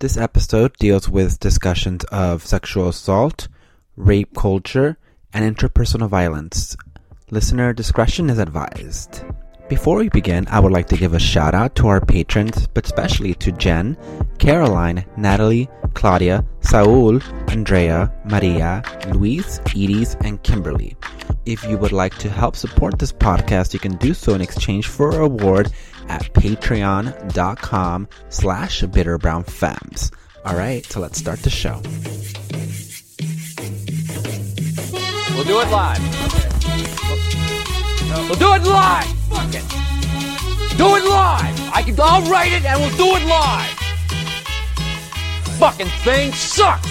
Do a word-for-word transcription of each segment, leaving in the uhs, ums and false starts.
This episode deals with discussions of sexual assault, rape culture, and interpersonal violence. Listener discretion is advised. Before we begin, I would like to give a shout out to our patrons, but especially to Jen, Caroline, Natalie, Claudia, Saul, Andrea, Maria, Luis, Edis, and Kimberly. If you would like to help support this podcast, you can do so in exchange for a reward at patreon.com slash bitterbrownfemmes. Alright, so let's start the show. We'll do it live. We'll do it live. Fuck it. Do it live. I can. I'll write it and we'll do it live. Fucking thing sucks.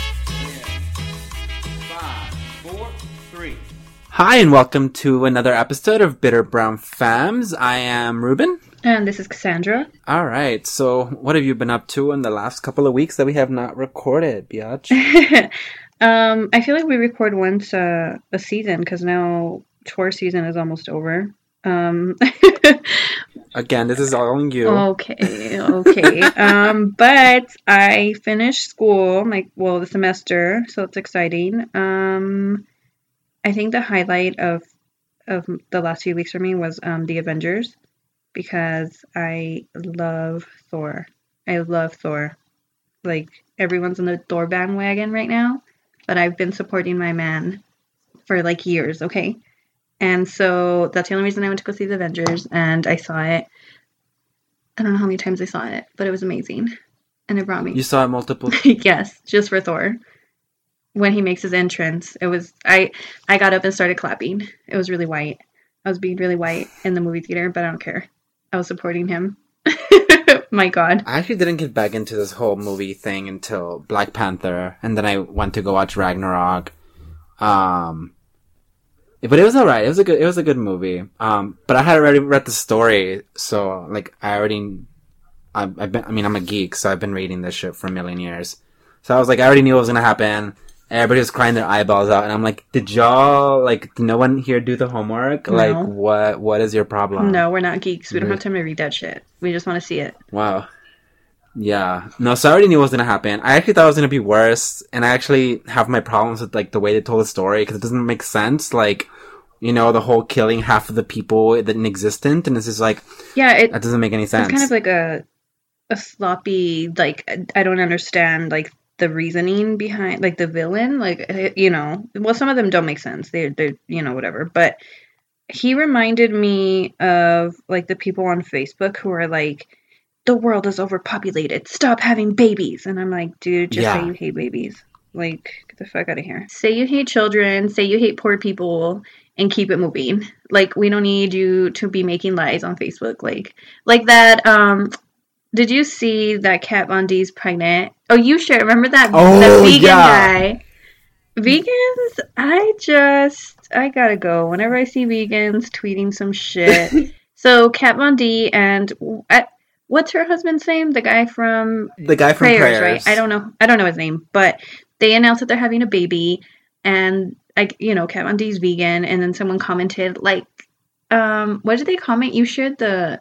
Five, four, three. Hi, and welcome to another episode of Bitter Brown Femmes. I am Ruben. And this is Cassandra. Alright, so what have you been up to in the last couple of weeks that we have not recorded, biatch? um, I feel like we record once uh, a season because now tour season is almost over. Um, Again, this is all on you. Okay, okay. um, but I finished school, like, well, the semester, so it's exciting. Um, I think the highlight of of the last few weeks for me was um, the Avengers, because I love Thor. I love Thor. Like, everyone's in the Thor bandwagon right now, but I've been supporting my man for, like, years, okay? And so that's the only reason I went to go see the Avengers, and I saw it. I don't know how many times I saw it, but it was amazing. And it brought me. You saw it multiple Yes, just for Thor. When he makes his entrance, it was, I, I got up and started clapping. It was really white. I was being really white in the movie theater, but I don't care. I was supporting him. My God. I actually didn't get back into this whole movie thing until Black Panther, and then I went to go watch Ragnarok. Um... But it was alright. It was a good. It was a good movie. Um, but I had already read the story, so like I already. I've, I've been. I mean, I'm a geek, so I've been reading this shit for a million years. So I was like, I already knew what was gonna happen. Everybody was crying their eyeballs out, and I'm like, did y'all like? Did no one here do the homework? No. Like, what? What is your problem? No, we're not geeks. We don't have time to read that shit. We just want to see it. Wow. Yeah. No, so I already knew what was gonna happen. I actually thought it was gonna be worse, and I actually have my problems with like the way they told the story because it doesn't make sense. Like, you know, the whole killing half of the people that inexistent, and it's just like, yeah, it, that doesn't make any sense. It's kind of like a a sloppy, like, I don't understand, like, the reasoning behind, like, the villain, like, you know, well, some of them don't make sense. They, they, you know, whatever. But he reminded me of, like, the people on Facebook who are like, the world is overpopulated. Stop having babies. And I'm like, dude, just Yeah. say you hate babies. Like, get the fuck out of here. Say you hate children. Say you hate poor people. And keep it moving. Like, we don't need you to be making lies on Facebook. Like, like that, um, did you see that Kat Von D's pregnant? Oh, you shared, remember that Oh, the vegan yeah. guy? Vegans, I just, I gotta go. Whenever I see vegans tweeting some shit. So, Kat Von D and, uh, what's her husband's name? The guy from the guy from Prayers, Prayers, right? I don't know. I don't know his name. But they announced that they're having a baby. And, like, you know, Kat Von D's vegan, and then someone commented, like, um, what did they comment? You shared the...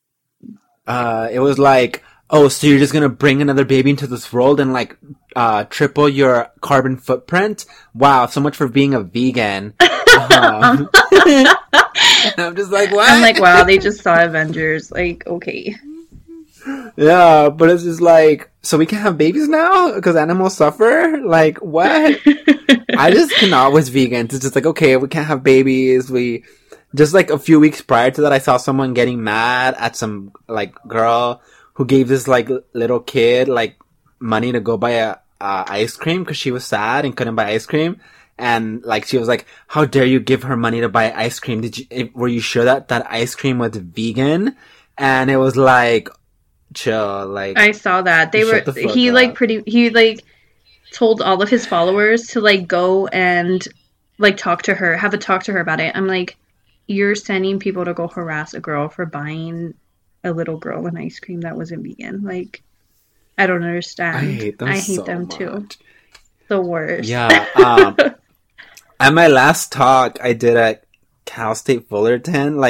Uh, it was like, oh, so you're just gonna bring another baby into this world and, like, uh, triple your carbon footprint? Wow, so much for being a vegan. Um, and I'm just like, what? I'm like, wow, they just saw Avengers. Like, okay. Yeah, but it's just like, so we can have babies now? Because animals suffer? Like, what? I just cannot with vegans. It's just like, okay, we can't have babies. We, just like a few weeks prior to that, I saw someone getting mad at some, like, girl who gave this, like, little kid, like, money to go buy a, uh, ice cream because she was sad and couldn't buy ice cream. And, like, she was like, how dare you give her money to buy ice cream? Did you, were you sure that that ice cream was vegan? And it was like, chill, like. I saw that. They were, the he, up. like, pretty, he, like, told all of his followers to, like, go and, like, talk to her, have a talk to her about it. I'm like, you're sending people to go harass a girl for buying a little girl an ice cream that wasn't vegan. Like, I don't understand. I hate them I hate so them much. too. The worst. Yeah. Um, at my last talk I did at Cal State Fullerton, like,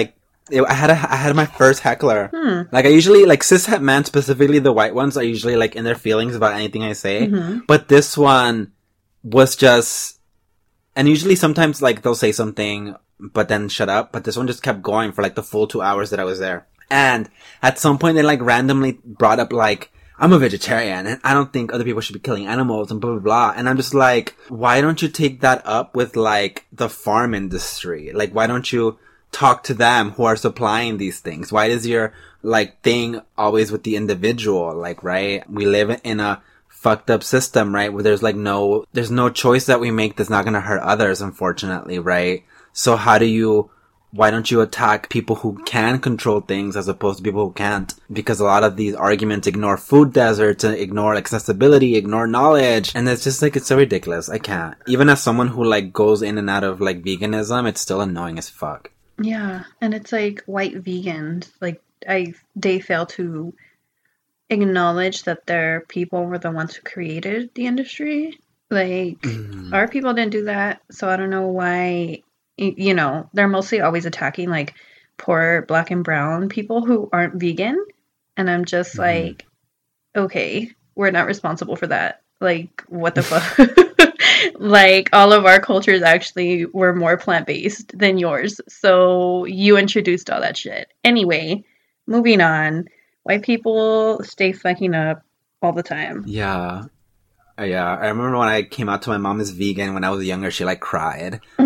It, I had a, I had my first heckler. Hmm. Like I usually like cishet men, specifically the white ones, are usually like in their feelings about anything I say. Mm-hmm. But this one was just, and usually sometimes like they'll say something, but then shut up. But this one just kept going for like the full two hours that I was there. And at some point they like randomly brought up like, I'm a vegetarian and I don't think other people should be killing animals and blah, blah, blah. And I'm just like, why don't you take that up with like the farm industry? Like, why don't you talk to them who are supplying these things? Why is your like thing always with the individual? Like, right? We live in a fucked up system, right? Where there's like no, there's no choice that we make that's not going to hurt others, unfortunately, right? So how do you, why don't you attack people who can control things as opposed to people who can't? Because a lot of these arguments ignore food deserts, ignore accessibility, ignore knowledge. And it's just like, it's so ridiculous. I can't. Even as someone who like goes in and out of like veganism, it's still annoying as fuck. Yeah. And it's like white vegans, like I, they fail to acknowledge that their people were the ones who created the industry. Like mm. our people didn't do that. So I don't know why. You know, they're mostly always attacking like poor black and brown people who aren't vegan. And I'm just mm-hmm. like, okay, we're not responsible for that. Like, what the fuck? Like, all of our cultures actually were more plant-based than yours. So you introduced all that shit. Anyway, moving on. White people stay fucking up all the time. Yeah. Uh, yeah, I remember when I came out to my mom as vegan when I was younger, she like cried. um,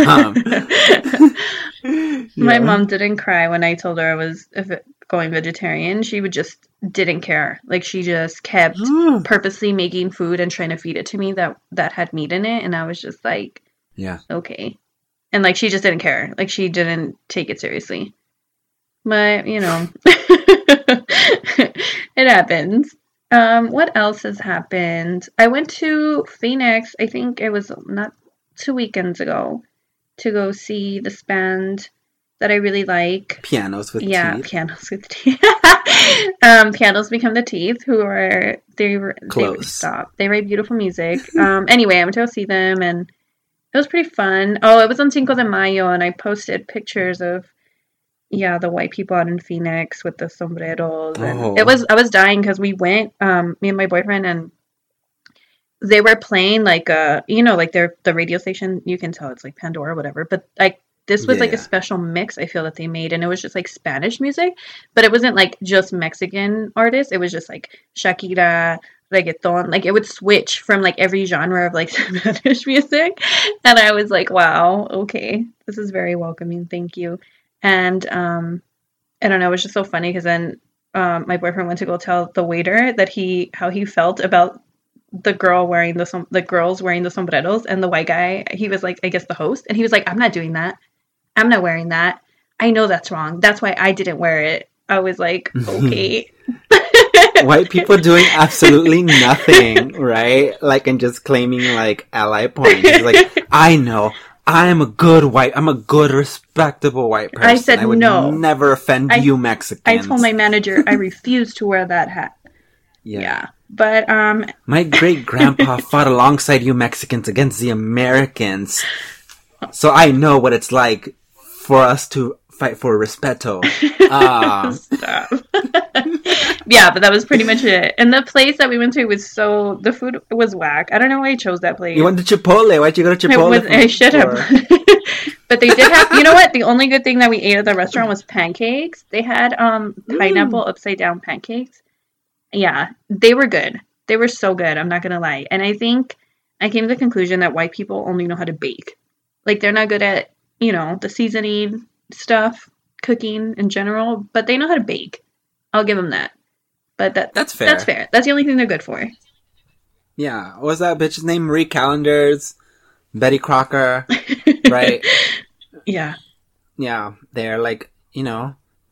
my yeah. mom didn't cry when I told her I was going vegetarian. She would just didn't care. Like she just kept purposely making food and trying to feed it to me that that had meat in it, and I was just like, yeah, okay. And like she just didn't care. Like she didn't take it seriously. But you know, it happens. Um, what else has happened? I went to Phoenix, I think it was not two weekends ago, to go see this band that I really like. Pianos with yeah, Teeth. Yeah, Pianos with Teeth. um, Pianos Become the Teeth, who are, they were, Close. They, stop. They write beautiful music. Um, anyway, I went to go see them, and it was pretty fun. Oh, it was on Cinco de Mayo, and I posted pictures of Yeah, the white people out in Phoenix with the sombreros. And oh. It was, I was dying because we went, um, me and my boyfriend, and they were playing like a, you know, like their the radio station. You can tell it's like Pandora or whatever. But like this was yeah. like a special mix I feel that they made, and it was just like Spanish music, but it wasn't like just Mexican artists. It was just like Shakira, reggaeton. Like it would switch from like every genre of like Spanish music, and I was like, wow, okay, this is very welcoming. Thank you. And um, I don't know, it was just so funny because then um, my boyfriend went to go tell the waiter that he how he felt about the girl wearing the som- the girls wearing the sombreros, and the white guy, he was like, I guess the host, and he was like, I'm not doing that. I'm not wearing that. I know that's wrong. That's why I didn't wear it. I was like, okay. White people doing absolutely nothing, right? Like, and just claiming like ally points. It's like, I know. I am a good white, I'm a good, respectable white person. I said I would no. never offend I, you Mexicans. I told my manager I refuse to wear that hat. Yeah. yeah. But, um... my great-grandpa fought alongside you Mexicans against the Americans. So I know what it's like for us to fight for respeto. Uh, Stop. Yeah, but that was pretty much it. And the place that we went to was so... The food was whack. I don't know why I chose that place. You went to Chipotle. Why'd you go to Chipotle? I, was, I should have. But they did have... You know what? The only good thing that we ate at the restaurant was pancakes. They had um pineapple mm. upside-down pancakes. Yeah, they were good. They were so good. I'm not going to lie. And I think I came to the conclusion that white people only know how to bake. Like, they're not good at, you know, the seasoning stuff, cooking in general, but they know how to bake. I'll give them that. But that that's fair. That's fair. That's the only thing they're good for. Yeah. What was that bitch's name? Marie Callender's, Betty Crocker, right? Yeah. Yeah. They're like, you know,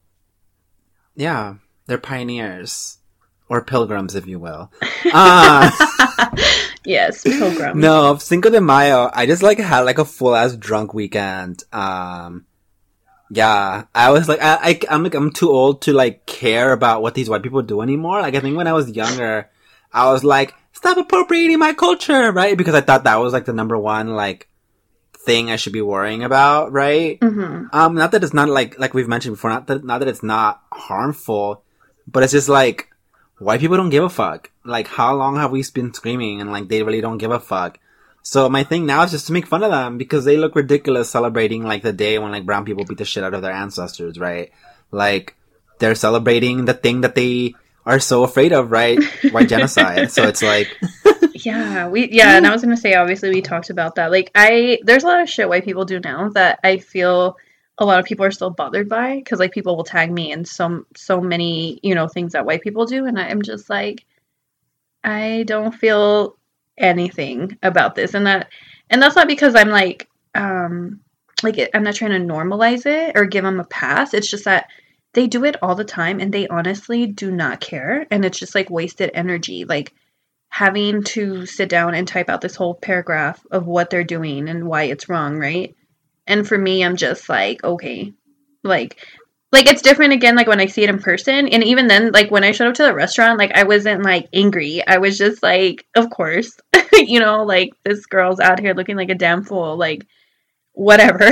yeah, they're pioneers. Or pilgrims, if you will. Uh, yes, pilgrims. No, Cinco de Mayo, I just like had like a full ass drunk weekend. Um, yeah, I was like, I, I, I'm like, I'm too old to like care about what these white people do anymore. Like, I think when I was younger, I was like, stop appropriating my culture, right? Because I thought that was like the number one like thing I should be worrying about, right? Mm-hmm. Um, not that it's not like, like we've mentioned before, not that, not that it's not harmful, but it's just like, white people don't give a fuck. Like, how long have we been screaming and like, they really don't give a fuck? So my thing now is just to make fun of them because they look ridiculous celebrating like the day when like brown people beat the shit out of their ancestors, right? Like, they're celebrating the thing that they are so afraid of, right? White genocide. So it's like... Yeah, we yeah, and I was gonna say, obviously we talked about that. Like, I there's a lot of shit white people do now that I feel a lot of people are still bothered by, because like people will tag me in so so many, you know, things that white people do, and I'm just like, I don't feel anything about this, and that and that's not because I'm like um like I'm not trying to normalize it or give them a pass. It's just that they do it all the time, and they honestly do not care, and it's just like wasted energy, like having to sit down and type out this whole paragraph of what they're doing and why it's wrong, right? And for me, I'm just like, okay, like, like it's different again, like when I see it in person. And even then, like when I showed up to the restaurant, like I wasn't like angry. I was just like, of course, you know, like this girl's out here looking like a damn fool, like whatever.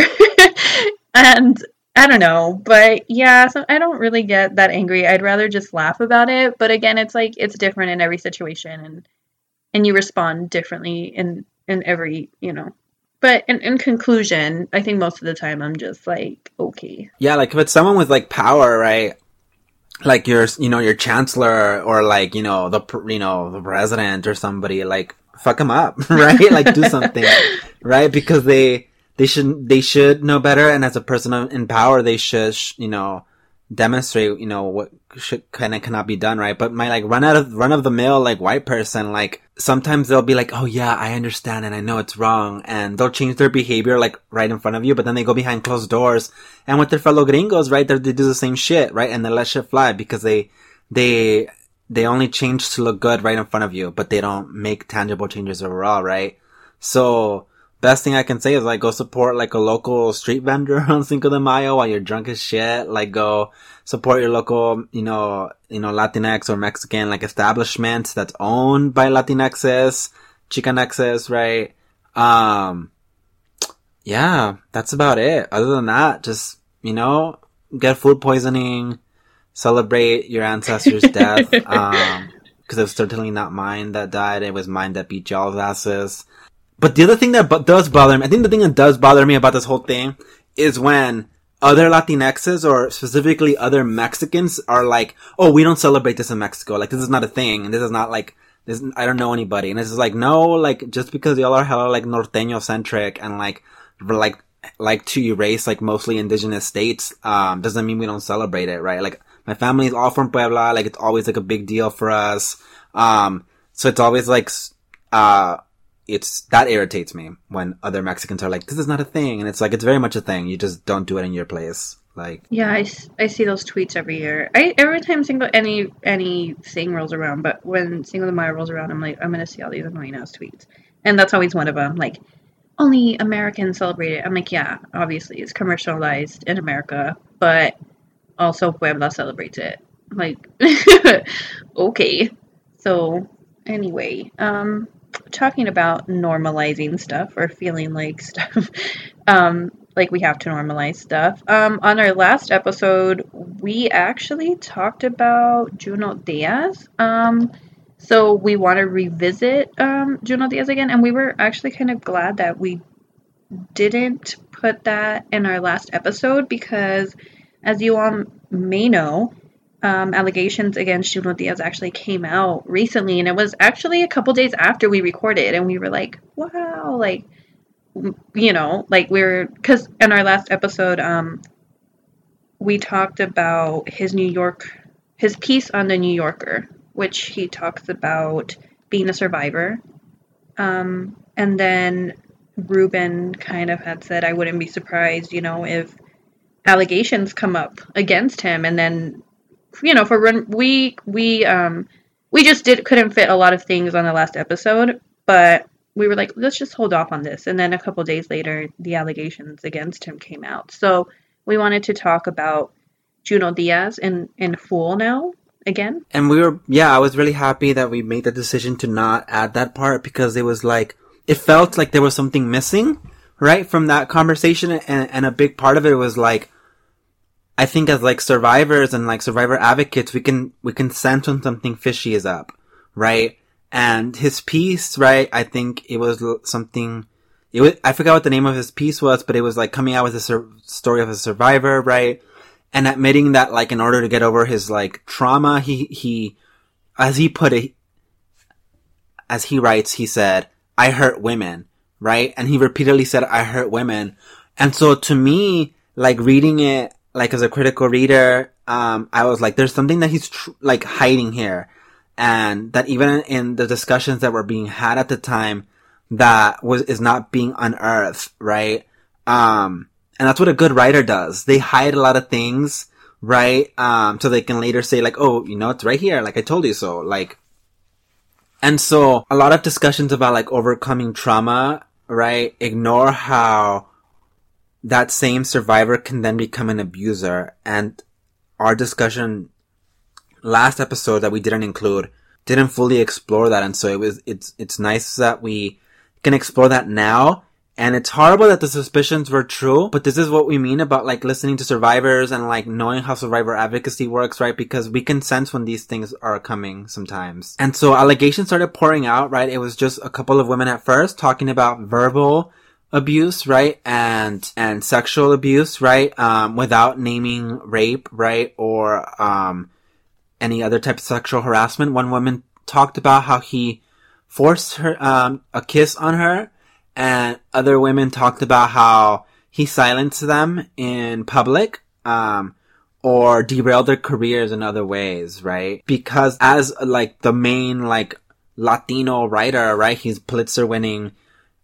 And I don't know, but yeah, so I don't really get that angry. I'd rather just laugh about it. But again, it's like, it's different in every situation, and and you respond differently in, in every, you know. But in, in conclusion, I think most of the time I'm just like, okay. Yeah, like if it's someone with like power, right? Like your, you know, your chancellor or like, you know, the, you know, the president or somebody, like fuck them up, right? Like do something, right? Because they... They should, they should know better, and as a person in power, they should, you know, demonstrate, you know, what should, kind of cannot be done, right? But my, like, run out of, run of the mill, like, white person, like, sometimes they'll be like, oh yeah, I understand, and I know it's wrong, and they'll change their behavior, like, right in front of you, but then they go behind closed doors, and with their fellow gringos, right, they do the same shit, right? And they let shit fly, because they, they, they only change to look good right in front of you, but they don't make tangible changes overall, right? So, best thing I can say is like go support like a local street vendor on Cinco de Mayo while you're drunk as shit. Like go support your local, you know, you know, Latinx or Mexican like establishment that's owned by Latinxes, Chicanxes, right? Um, yeah, that's about it. Other than that, just, you know, get food poisoning, celebrate your ancestors' death. Um, cause it was certainly not mine that died. It was mine that beat y'all's asses. But the other thing that b- does bother me, I think the thing that does bother me about this whole thing is when other Latinxes or specifically other Mexicans are like, oh, we don't celebrate this in Mexico. Like, this is not a thing. And this is not like, this, I don't know anybody. And it's just like, no, like, just because y'all are hella like Norteño centric and like, like, like to erase like mostly indigenous states, um, doesn't mean we don't celebrate it, right? Like, my family is all from Puebla. Like, it's always like a big deal for us. Um, so it's always like, uh, it's, that irritates me when other Mexicans are like, this is not a thing. And it's like, it's very much a thing. You just don't do it in your place. Like, yeah, I, I see those tweets every year. I, every time Cinco, any, anything rolls around, but when Cinco de Mayo rolls around, I'm like, I'm going to see all these annoying ass tweets. And that's always one of them. Like, only Americans celebrate it. I'm like, yeah, obviously it's commercialized in America, but also Puebla celebrates it. Like, okay. So anyway, um, talking about normalizing stuff or feeling like stuff, um, like we have to normalize stuff. Um, on our last episode, we actually talked about Junot Diaz. Um, so we want to revisit um, Junot Diaz again, and we were actually kind of glad that we didn't put that in our last episode because, as you all may know, Um, allegations against Junot Diaz actually came out recently, and it was actually a couple days after we recorded, and we were like, wow, like, you know, like we we're, because in our last episode, um, we talked about his New York, his piece on the New Yorker, which he talks about being a survivor, um, and then Ruben kind of had said, I wouldn't be surprised, you know, if allegations come up against him, and then you know, for run, we we um we just did couldn't fit a lot of things on the last episode, but we were like, let's just hold off on this. And then a couple days later, the allegations against him came out. So we wanted to talk about Junot Diaz in in full now again. And we were, yeah, I was really happy that we made the decision to not add that part because it was like it felt like there was something missing right, from that conversation. And, and a big part of it was like, I think as like survivors and like survivor advocates, we can, we can sense when something fishy is up, right? And his piece, right, I think it was something, it was, I forgot what the name of his piece was, but it was like coming out with a sur- story of a survivor, right? And admitting that like in order to get over his like trauma, he, he, as he put it, as he writes, he said, I hurt women, right? And he repeatedly said, I hurt women. And so to me, like reading it, like as a critical reader, um, I was like, there's something that he's tr- like hiding here. And that even in the discussions that were being had at the time, that was, is not being unearthed, right? Um, and that's what a good writer does. They hide a lot of things, right? Um, so they can later say like, oh, you know, it's right here. Like I told you so. Like, and so a lot of discussions about like overcoming trauma, right? Ignore how that same survivor can then become an abuser. And our discussion last episode that we didn't include didn't fully explore that. And so it was, it's, it's nice that we can explore that now. And it's horrible that the suspicions were true, but this is what we mean about like listening to survivors and like knowing how survivor advocacy works, right? Because we can sense when these things are coming sometimes. And so allegations started pouring out, right? It was just a couple of women at first talking about verbal abuse, right? And, and sexual abuse, right? Um, without naming rape, right? Or, um, any other type of sexual harassment. One woman talked about how he forced her, um, a kiss on her. And other women talked about how he silenced them in public, um, or derailed their careers in other ways, right? Because as, like, the main, like, Latino writer, right? He's Pulitzer winning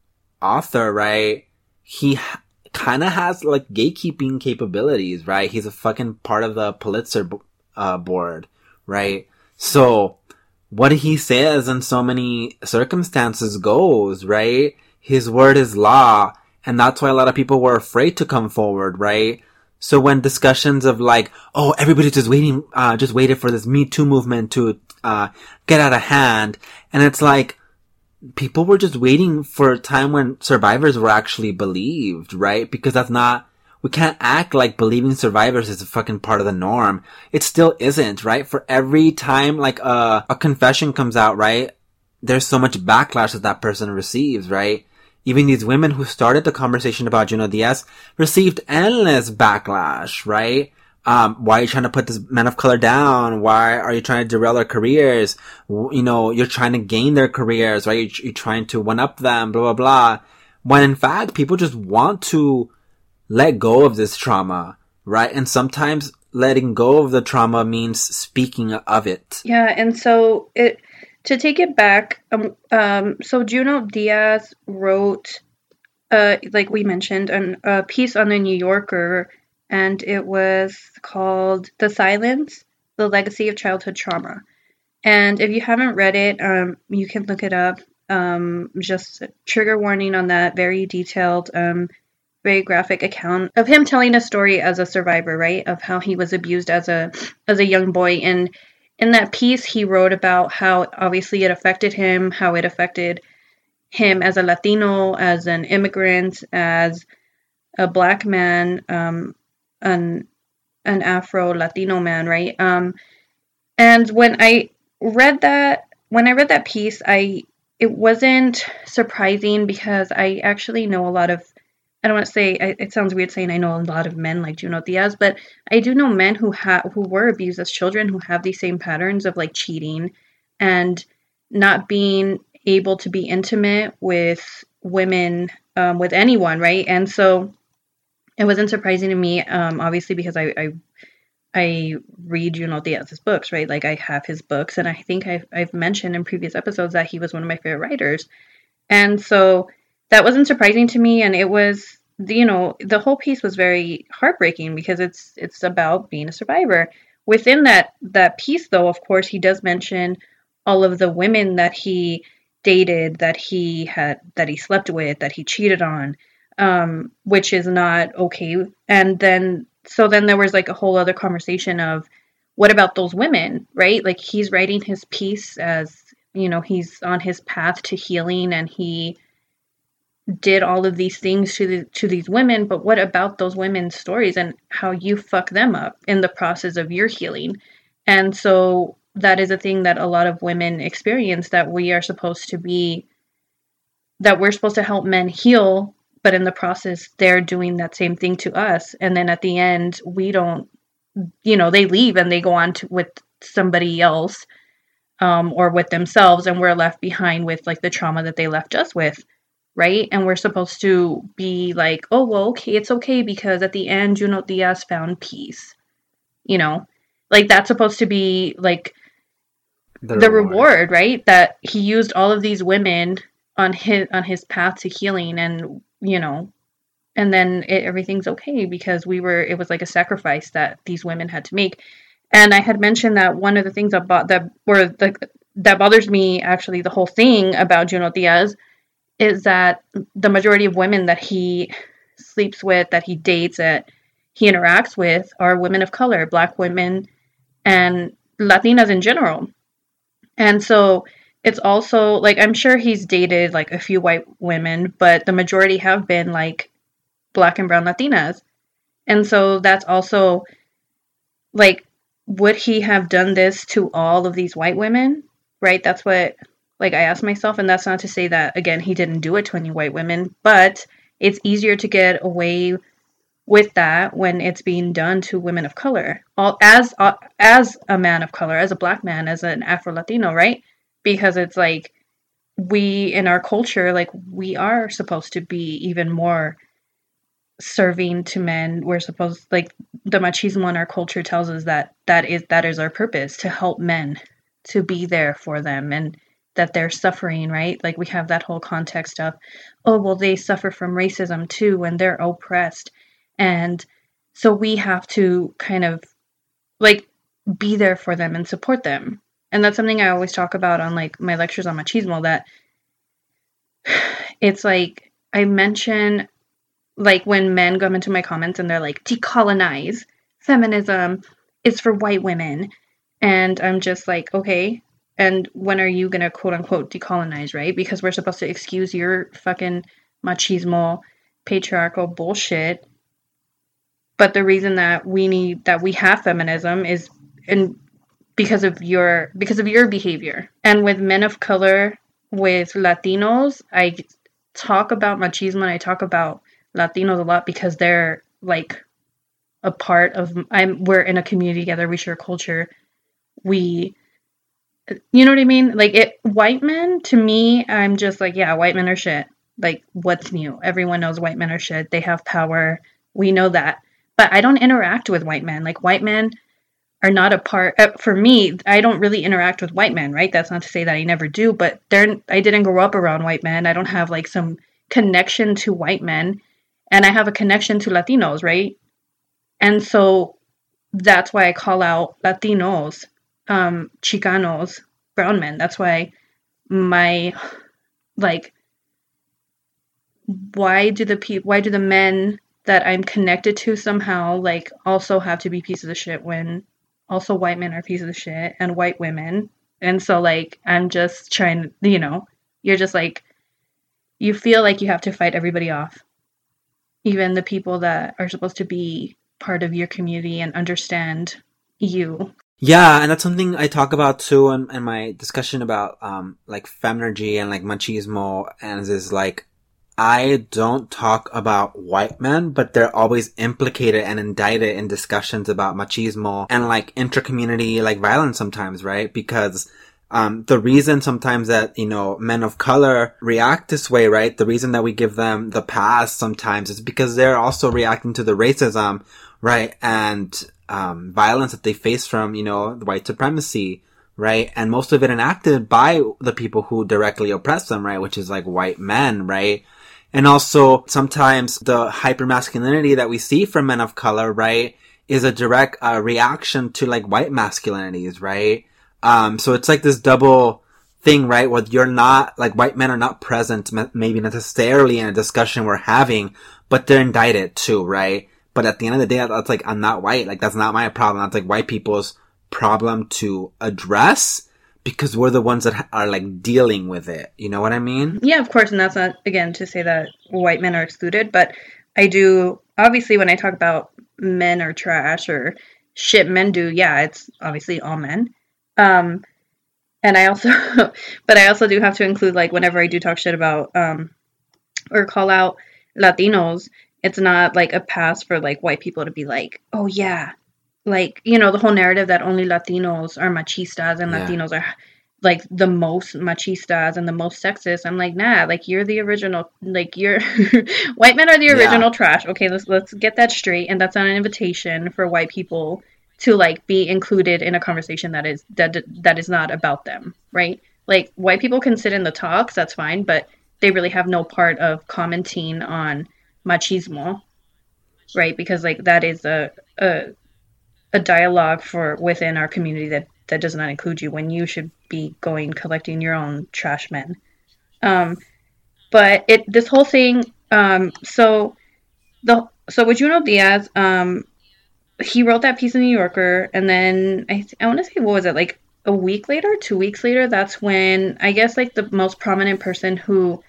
author, right? He ha- kind of has, like, gatekeeping capabilities, right? He's a fucking part of the Pulitzer, uh, board, right? So, what he says in so many circumstances goes, right? His word is law, and that's why a lot of people were afraid to come forward, right? So when discussions of like, oh, everybody's just waiting, uh, just waited for this Me Too movement to, uh, get out of hand, and it's like, people were just waiting for a time when survivors were actually believed, right? Because that's not, we can't act like believing survivors is a fucking part of the norm. It still isn't, right? For every time like a, a confession comes out, right? There's so much backlash that that person receives, right? Even these women who started the conversation about Junot Diaz received endless backlash, right? Um, why are you trying to put this men of color down? Why are you trying to derail their careers? You know, you're trying to gain their careers, right? You're, you're trying to one-up them, blah, blah, blah. When in fact, people just want to let go of this trauma, right? And sometimes letting go of the trauma means speaking of it. Yeah, and so it... To take it back, um, um, so Junot Diaz wrote, uh, like we mentioned, an, a piece on the New Yorker, and it was called "The Silence: The Legacy of Childhood Trauma." And if you haven't read it, um, you can look it up. Um, just trigger warning on that. Very detailed, um, very graphic account of him telling a story as a survivor, right? Of how he was abused as a as a young boy. And in that piece, he wrote about how obviously it affected him, how it affected him as a Latino, as an immigrant, as a black man, um, an an Afro-Latino man, right? Um, and when I read that, when I read that piece, I it wasn't surprising because I actually know a lot of, I don't want to say, it sounds weird saying I know a lot of men like Junot Diaz, but I do know men who have who were abused as children who have these same patterns of like cheating and not being able to be intimate with women, um, with anyone, right? And so it wasn't surprising to me, um, obviously, because I, I I read Junot Diaz's books, right? Like I have his books, and I think I've I've mentioned in previous episodes that he was one of my favorite writers, and so that wasn't surprising to me, and it was, you know, the whole piece was very heartbreaking because it's it's about being a survivor. Within that that piece, though, of course, he does mention all of the women that he dated, that he had, that he slept with, that he cheated on, um, which is not okay. And then, so then there was like a whole other conversation of, what about those women, right? Like he's writing his piece as, you know, he's on his path to healing, and he did all of these things to the, to these women, but what about those women's stories and how you fuck them up in the process of your healing? And so that is a thing that a lot of women experience, that we are supposed to be, that we're supposed to help men heal, but in the process, they're doing that same thing to us. And then at the end, we don't, you know, they leave and they go on to with somebody else, um, or with themselves, and we're left behind with like the trauma that they left us with, right? And we're supposed to be like, oh, well, okay, it's okay, because at the end, Junot Diaz found peace, you know, like that's supposed to be like the, the reward. reward, right? That he used all of these women on his on his path to healing, and you know, and then it, everything's okay because we were, it was like a sacrifice that these women had to make. And I had mentioned that one of the things about that, or the, that bothers me, actually, the whole thing about Junot Diaz, is that the majority of women that he sleeps with, that he dates, that he interacts with, are women of color, Black women, and Latinas in general. And so it's also, like, I'm sure he's dated, like, a few white women, but the majority have been, like, Black and brown Latinas. And so that's also, like, would he have done this to all of these white women? Right? That's what, like, I asked myself, and that's not to say that, again, he didn't do it to any white women, but it's easier to get away with that when it's being done to women of color. All as uh, as a man of color, as a Black man, as an Afro-Latino, right? Because it's like, we, in our culture, like, we are supposed to be even more serving to men. We're supposed, like, the machismo in our culture tells us that that is that is our purpose, to help men, to be there for them, and that they're suffering, right? Like, we have that whole context of, oh, well, they suffer from racism too, and they're oppressed, and so we have to kind of, like, be there for them and support them. And that's something I always talk about on, like, my lectures on machismo, that it's like, I mention, like, when men come into my comments and they're like, decolonize, feminism is for white women. And I'm just like, okay, and when are you going to quote unquote decolonize, right? Because we're supposed to excuse your fucking machismo, patriarchal bullshit. But the reason that we need, that we have feminism is in because of your, because of your behavior. And with men of color, with Latinos, I talk about machismo and I talk about Latinos a lot because they're like a part of, I'm, we're in a community together, we share culture, we, you know what I mean? Like, it, white men, to me, I'm just like, yeah, white men are shit. Like, what's new? Everyone knows white men are shit. They have power. We know that. But I don't interact with white men. Like, white men are not a part, uh, for me, I don't really interact with white men, right? That's not to say that I never do, but they're, I didn't grow up around white men. I don't have, like, some connection to white men. And I have a connection to Latinos, right? And so that's why I call out Latinos, um, Chicanos, brown men. That's why my, like, why do the pe- why do the men that I'm connected to somehow, like, also have to be pieces of shit when also white men are pieces of shit, and white women. And so, like, I'm just trying, you know, you're just like, you feel like you have to fight everybody off. Even the people that are supposed to be part of your community and understand you. Yeah, and that's something I talk about too in, in my discussion about, um, like, feminergy and, like, machismo, and is like, I don't talk about white men, but they're always implicated and indicted in discussions about machismo and, like, intra-community, like, violence sometimes, right? Because, um, the reason sometimes that, you know, men of color react this way, right? The reason that we give them the pass sometimes is because they're also reacting to the racism, right? And, um, violence that they face from, you know, the white supremacy, right? And most of it enacted by the people who directly oppress them, right? Which is, like, white men, right? And also, sometimes the hypermasculinity that we see from men of color, right, is a direct uh, reaction to, like, white masculinities, right? Um, so it's like this double thing, right, where you're not, like, white men are not present maybe necessarily in a discussion we're having, but they're indicted too, right? But at the end of the day, that's like, I'm not white. Like, that's not my problem. That's, like, white people's problem to address. because we're the ones that ha- are like dealing with it. You know what I mean? Yeah, of course, and that's not, again, to say that white men are excluded, but I do, obviously, when I talk about men are trash or shit men do, yeah, it's obviously all men. Um, and I also, but I also do have to include, like, whenever I do talk shit about, um, or call out Latinos, it's not, like, a pass for, like, white people to be like, oh, yeah, like, you know, the whole narrative that only Latinos are machistas and Yeah. Latinos are like the most machistas and the most sexist. I'm like, nah, like you're the original, like you're white men are the original Yeah. trash. Okay, let's let's get that straight. And that's not an invitation for white people to like be included in a conversation that is that that is not about them, right? Like white people can sit in the talks, that's fine, but they really have no part of commenting on machismo, right? Because like that is a a a dialogue for within our community that that does not include you when you should be going collecting your own trash men. Um, but it this whole thing. Um, so the so with Junot Diaz, um, he wrote that piece in the New Yorker, and then I I want to say what was it like a week later, two weeks later. That's when I guess like the most prominent person who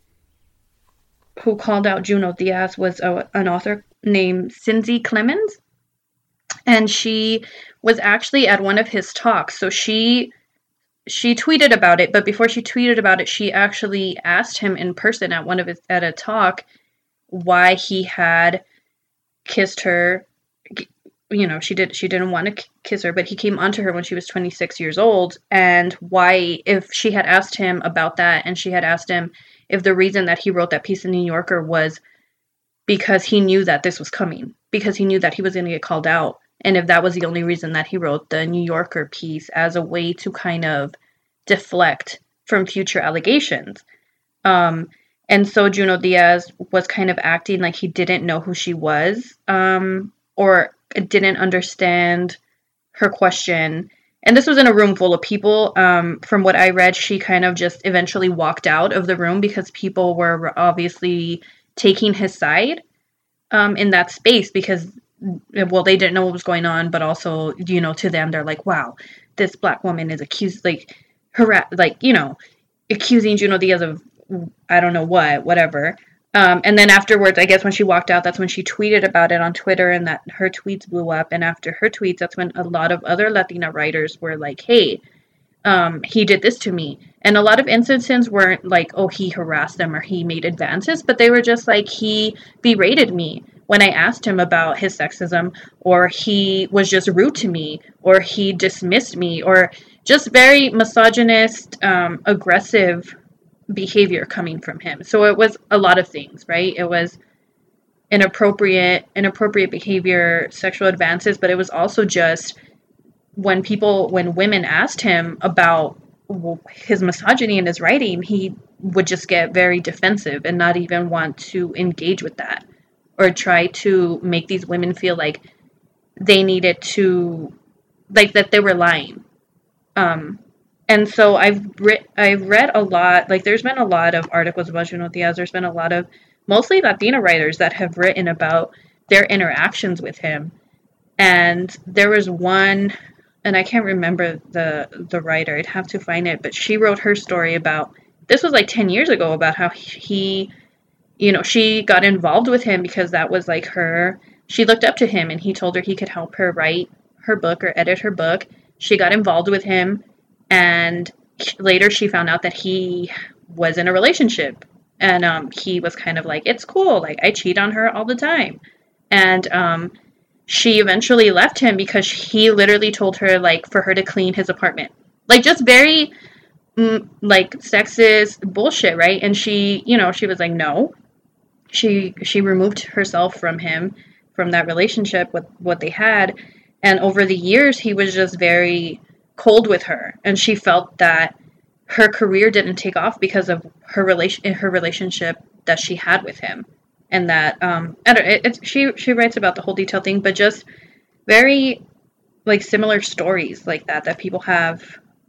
who called out Junot Diaz was a, an author named Cindy Clemens. And she was actually at one of his talks. So she she tweeted about it, but before she tweeted about it, she actually asked him in person at one of his at a talk why he had kissed her. You know, she did she didn't want to kiss her, but he came onto her when she was twenty-six years old, and why if she had asked him about that, and she had asked him if the reason that he wrote that piece in the New Yorker was because he knew that this was coming, because he knew that he was going to get called out. And if that was the only reason that he wrote the New Yorker piece as a way to kind of deflect from future allegations. Um, and so Junot Diaz was kind of acting like he didn't know who she was, um, or didn't understand her question. And this was in a room full of people. Um, from what I read, she kind of just eventually walked out of the room because people were obviously taking his side um, in that space because well, they didn't know what was going on, but also, you know, to them, they're like, wow, this black woman is accused, like, harass, like, you know, accusing Junot Diaz of, I don't know what, whatever. Um, and then afterwards, I guess when she walked out, that's when she tweeted about it on Twitter, and that her tweets blew up. And after her tweets, that's when a lot of other Latina writers were like, hey, um, he did this to me. And a lot of instances weren't like, oh, he harassed them or he made advances, but they were just like, he berated me when I asked him about his sexism, or he was just rude to me, or he dismissed me, or just very misogynist, um, aggressive behavior coming from him. So it was a lot of things, right? It was inappropriate, inappropriate behavior, sexual advances, but it was also just when people, when women asked him about his misogyny in his writing, he would just get very defensive and not even want to engage with that, or try to make these women feel like they needed to, like that they were lying. Um, and so I've re- I've read a lot, like there's been a lot of articles about Junot Diaz. There's been a lot of mostly Latina writers that have written about their interactions with him. And there was one, and I can't remember the the writer, I'd have to find it, but she wrote her story about, this was like ten years ago, about how he, you know, she got involved with him because that was like her, she looked up to him and he told her he could help her write her book or edit her book. She got involved with him, and later she found out that he was in a relationship, and um, he was kind of like, it's cool, like I cheat on her all the time. And um, she eventually left him because he literally told her like for her to clean his apartment, like just very mm, like sexist bullshit, right? And she, you know, she was like, no. She she removed herself from him, from that relationship with what they had, and over the years he was just very cold with her, and she felt that her career didn't take off because of her relation her relationship that she had with him, and that um I don't it, it's she she writes about the whole detailed thing, but just very like similar stories like that that people have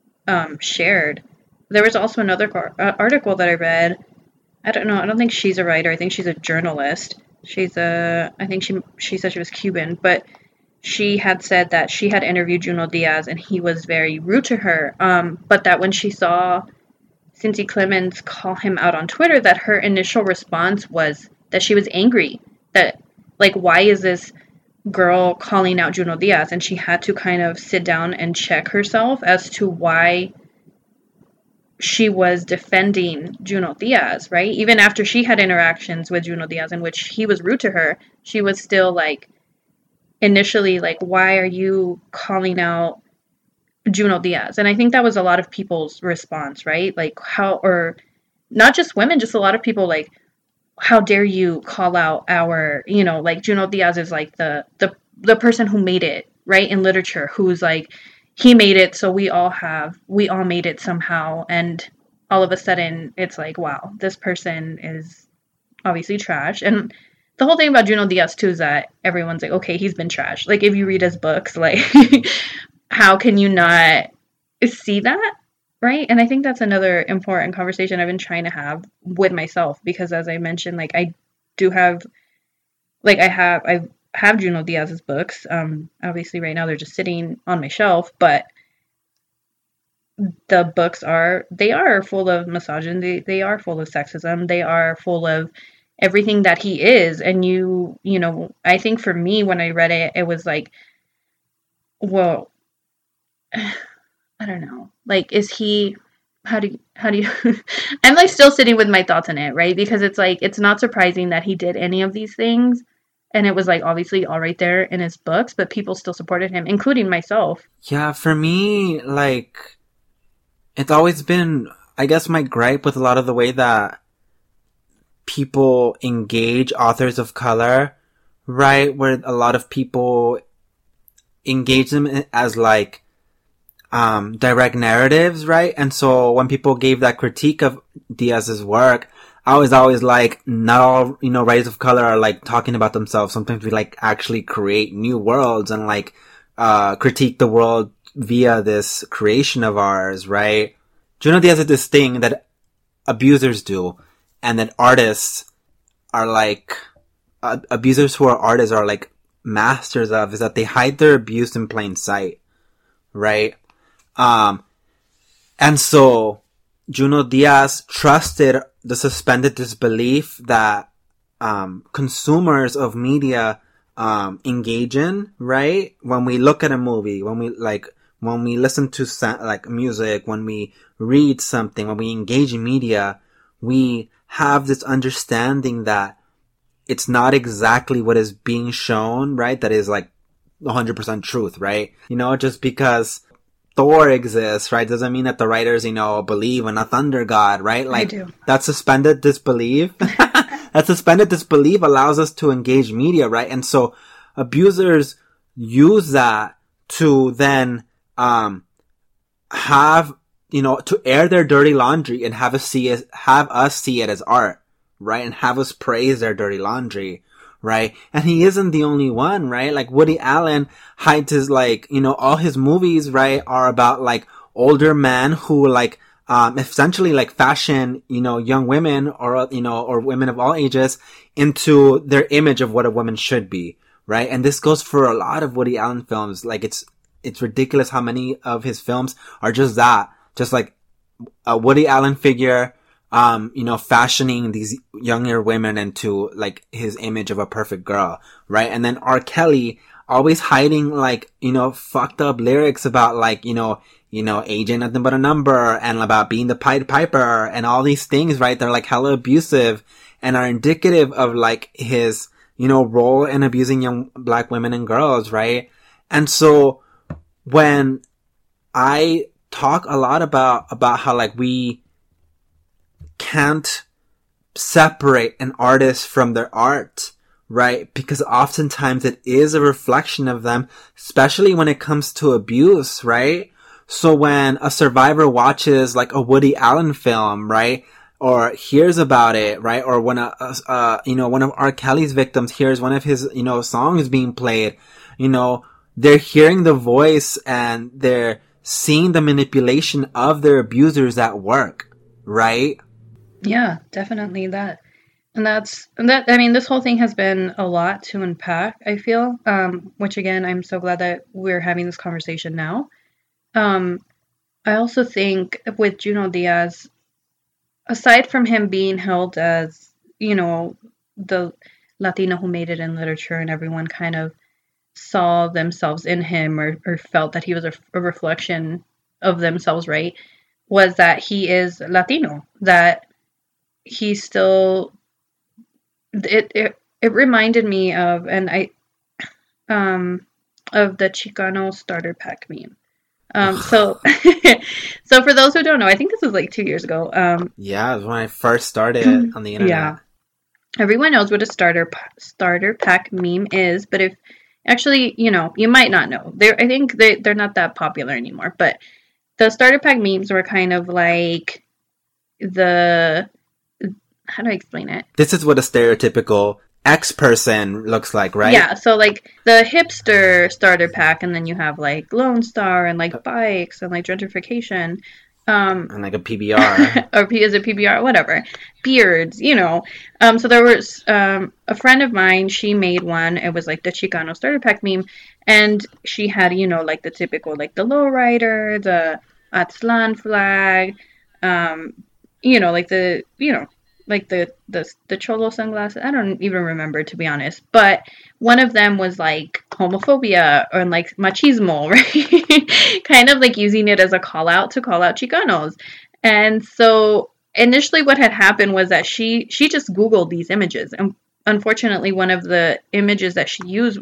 um shared. There was also another car- uh, article that I read. I don't know. I don't think she's a writer. I think she's a journalist. She's a, I think she, she said she was Cuban, but she had said that she had interviewed Junot Diaz and he was very rude to her. Um, but that when she saw Cincy Clemens call him out on Twitter, that her initial response was that she was angry. That, like, why is this girl calling out Junot Diaz? And she had to kind of sit down and check herself as to why she was defending Junot Diaz, right? Even after she had interactions with Junot Diaz in which he was rude to her, she was still like, initially like, why are you calling out Junot Diaz? And I think that was a lot of people's response, right? Like, how, or not just women, just a lot of people like, how dare you call out our, you know, like Junot Diaz is like the, the, the person who made it, right? In literature, who's like, he made it, so we all have, we all made it somehow. And all of a sudden it's like, wow, this person is obviously trash. And the whole thing about Junot Diaz too is that everyone's like, okay, he's been trash. Like, if you read his books, like, how can you not see that, right? And I think that's another important conversation I've been trying to have with myself, because as I mentioned, like, I do have, like, I have, I have Junot Diaz's books. Um, obviously right now they're just sitting on my shelf, but the books are, they are full of misogyny. They, they are full of sexism. They are full of everything that he is. And you, you know, I think for me, when I read it, it was like, well, I don't know. Like, is he, how do you, how do you, I'm like still sitting with my thoughts on it, right? Because it's like, it's not surprising that he did any of these things. And it was like, obviously all right there in his books, but people still supported him, including myself. Yeah, for me, like, it's always been, I guess, my gripe with a lot of the way that people engage authors of color, right? Where a lot of people engage them as like um direct narratives, right? And so when people gave that critique of Diaz's work, I was always like, not all, you know, writers of color are like talking about themselves. Sometimes we like actually create new worlds and like uh critique the world via this creation of ours, right? Junot Diaz has this thing that abusers do, and that artists are like, uh, abusers who are artists are like masters of, is that they hide their abuse in plain sight, right? Um, and so Junot Diaz trusted the suspended disbelief that um, consumers of media um, engage in, right? When we look at a movie, when we like, when we listen to sa- like music, when we read something, when we engage in media, we have this understanding that it's not exactly what is being shown, right? That is like one hundred percent truth, right? You know, just because Thor exists, right, doesn't mean that the writers, you know, believe in a thunder god, right? Like, I do. that suspended disbelief, that suspended disbelief allows us to engage media, right? And so abusers use that to then, um, have, you know, to air their dirty laundry and have us see it, have us see it as art, right? And have us praise their dirty laundry, right? And he isn't the only one, right? Like, Woody Allen hides his, like, you know, all his movies, right, are about like older men who like, um, essentially like fashion, you know, young women or, you know, or women of all ages into their image of what a woman should be, right? And this goes for a lot of Woody Allen films. Like, it's, it's ridiculous how many of his films are just that. Just like a Woody Allen figure, um, you know, fashioning these younger women into like his image of a perfect girl, right? And then R. Kelly always hiding like, you know, fucked up lyrics about like, you know, you know, age ain't nothing but a number, and about being the Pied Piper and all these things, right? They're like hella abusive and are indicative of like his, you know, role in abusing young black women and girls, right? And so when I talk a lot about, about how like we can't separate an artist from their art, right? Because oftentimes it is a reflection of them, especially when it comes to abuse, right? So when a survivor watches like a Woody Allen film, right? Or hears about it, right? Or when a, uh, you know, one of R. Kelly's victims hears one of his, you know, songs being played, you know, they're hearing the voice and they're seeing the manipulation of their abusers at work, right? Yeah, definitely that. And that's and that. I mean, this whole thing has been a lot to unpack. I feel, um, which again, I'm so glad that we're having this conversation now. Um, I also think with Junot Diaz, aside from him being held as, you know, the Latino who made it in literature, and everyone kind of saw themselves in him, or, or felt that he was a, a reflection of themselves, right? Was that he is Latino, that he still. It, it it reminded me of and I um of the Chicano starter pack meme. Um so so for those who don't know, I think this was like two years ago. Um Yeah, it was when I first started on the internet. Yeah. Everyone knows what a starter starter pack meme is, but if actually, you know, you might not know. They I think they they're not that popular anymore, but the starter pack memes were kind of like the how do I explain it? This is what a stereotypical X person looks like, right? Yeah, so like the hipster starter pack, and then you have like Lone Star and like bikes and like gentrification. Um, and like a P B R. or P is it P B R? Whatever. Beards, you know. Um, so there was um, a friend of mine, she made one. It was like the Chicano starter pack meme. And she had, you know, like the typical, like the lowrider, the Aztlan flag, um, you know, like the, you know, like the, the the cholo sunglasses. I don't even remember, to be honest. But one of them was like homophobia or like machismo, right? Kind of like using it as a call out to call out Chicanos. And so initially what had happened was that she she just Googled these images. And unfortunately, one of the images that she used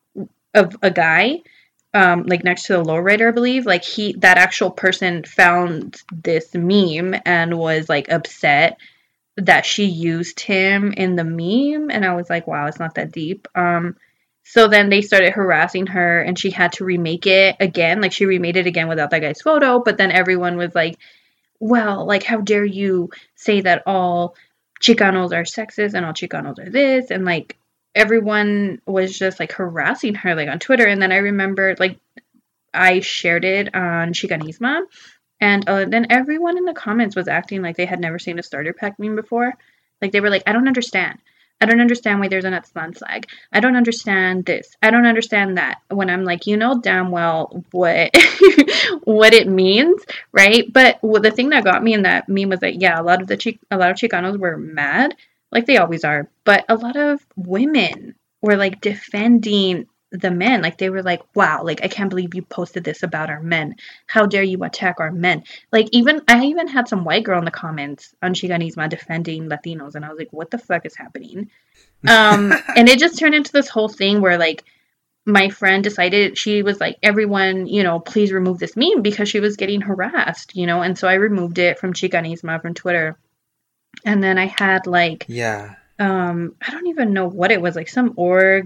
of a guy, um, like next to the lowrider, I believe, like he that actual person found this meme and was like upset that she used him in the meme. And I was like, wow, it's not that deep. Um, so then they started harassing her, and she had to remake it again. Like she remade it again without that guy's photo. But then everyone was like, well, like, how dare you say that all Chicanos are sexist and all Chicanos are this? And like everyone was just like harassing her like on Twitter. And then I remember like I shared it on Chicanisma. And uh, then everyone in the comments was acting like they had never seen a starter pack meme before. Like they were like, I don't understand. I don't understand why there's an Aztlan flag. I don't understand this. I don't understand that. When I'm like, you know damn well what what it means, right? But well, the thing that got me in that meme was that, yeah, a lot of the Chi- a lot of Chicanos were mad, like they always are. But a lot of women were like defending the men. Like they were like, wow, like I can't believe you posted this about our men. How dare you attack our men? Like even I even had some white girl in the comments on Chicanisma defending Latinos, and I was like, what the fuck is happening? Um and it just turned into this whole thing where like my friend decided, she was like, everyone, you know, please remove this meme, because she was getting harassed, you know. And so I removed it from Chicanisma, from Twitter. And then I had like yeah um I don't even know what it was, like some org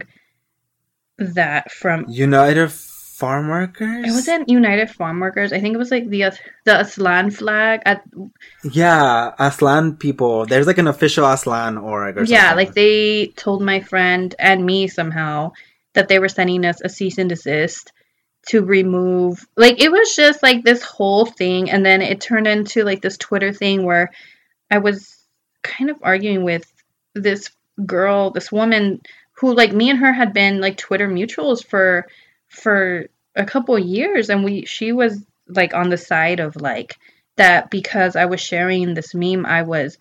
that from United Farm Workers. It wasn't United Farm Workers. I think it was like the the Aztlan flag at yeah Aztlan people. There's like an official Aztlan org or something. Yeah, like they told my friend and me somehow that they were sending us a cease and desist to remove, like it was just like this whole thing. And then it turned into like this Twitter thing where I was kind of arguing with this girl, this woman who, like, me and her had been like Twitter mutuals for for a couple years, and we she was like on the side of like that because I was sharing this meme, I was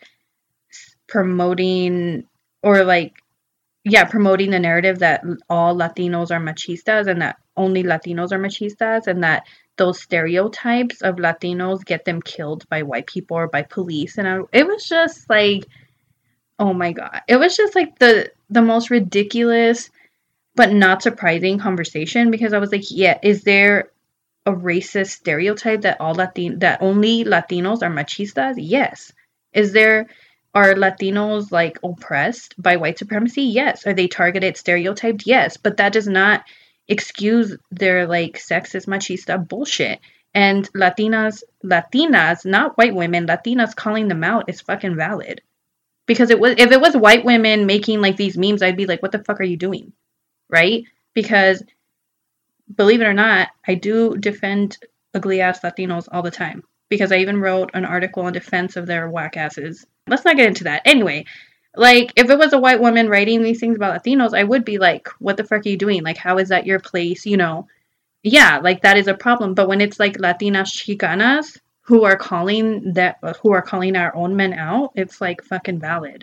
promoting or like yeah promoting the narrative that all Latinos are machistas, and that only Latinos are machistas, and that those stereotypes of Latinos get them killed by white people or by police. And I, it was just like, oh my god, it was just like the the most ridiculous but not surprising conversation, because I was like, yeah, is there a racist stereotype that all Latin that only Latinos are machistas? Yes. Is there are Latinos like oppressed by white supremacy? Yes. Are they targeted, stereotyped? Yes. But that does not excuse their like sexist machista bullshit. And Latinas, Latinas, not white women, Latinas calling them out is fucking valid. Because it was, if it was white women making like these memes, I'd be like, what the fuck are you doing? Right? Because believe it or not, I do defend ugly ass Latinos all the time. Because I even wrote an article in defense of their whack asses. Let's not get into that. Anyway, Like, if it was a white woman writing these things about Latinos, I would be like, what the fuck are you doing? Like, how is that your place? You know, yeah, like that is a problem. But when it's like Latinas Chicanas who are calling that, who are calling our own men out, it's like fucking valid.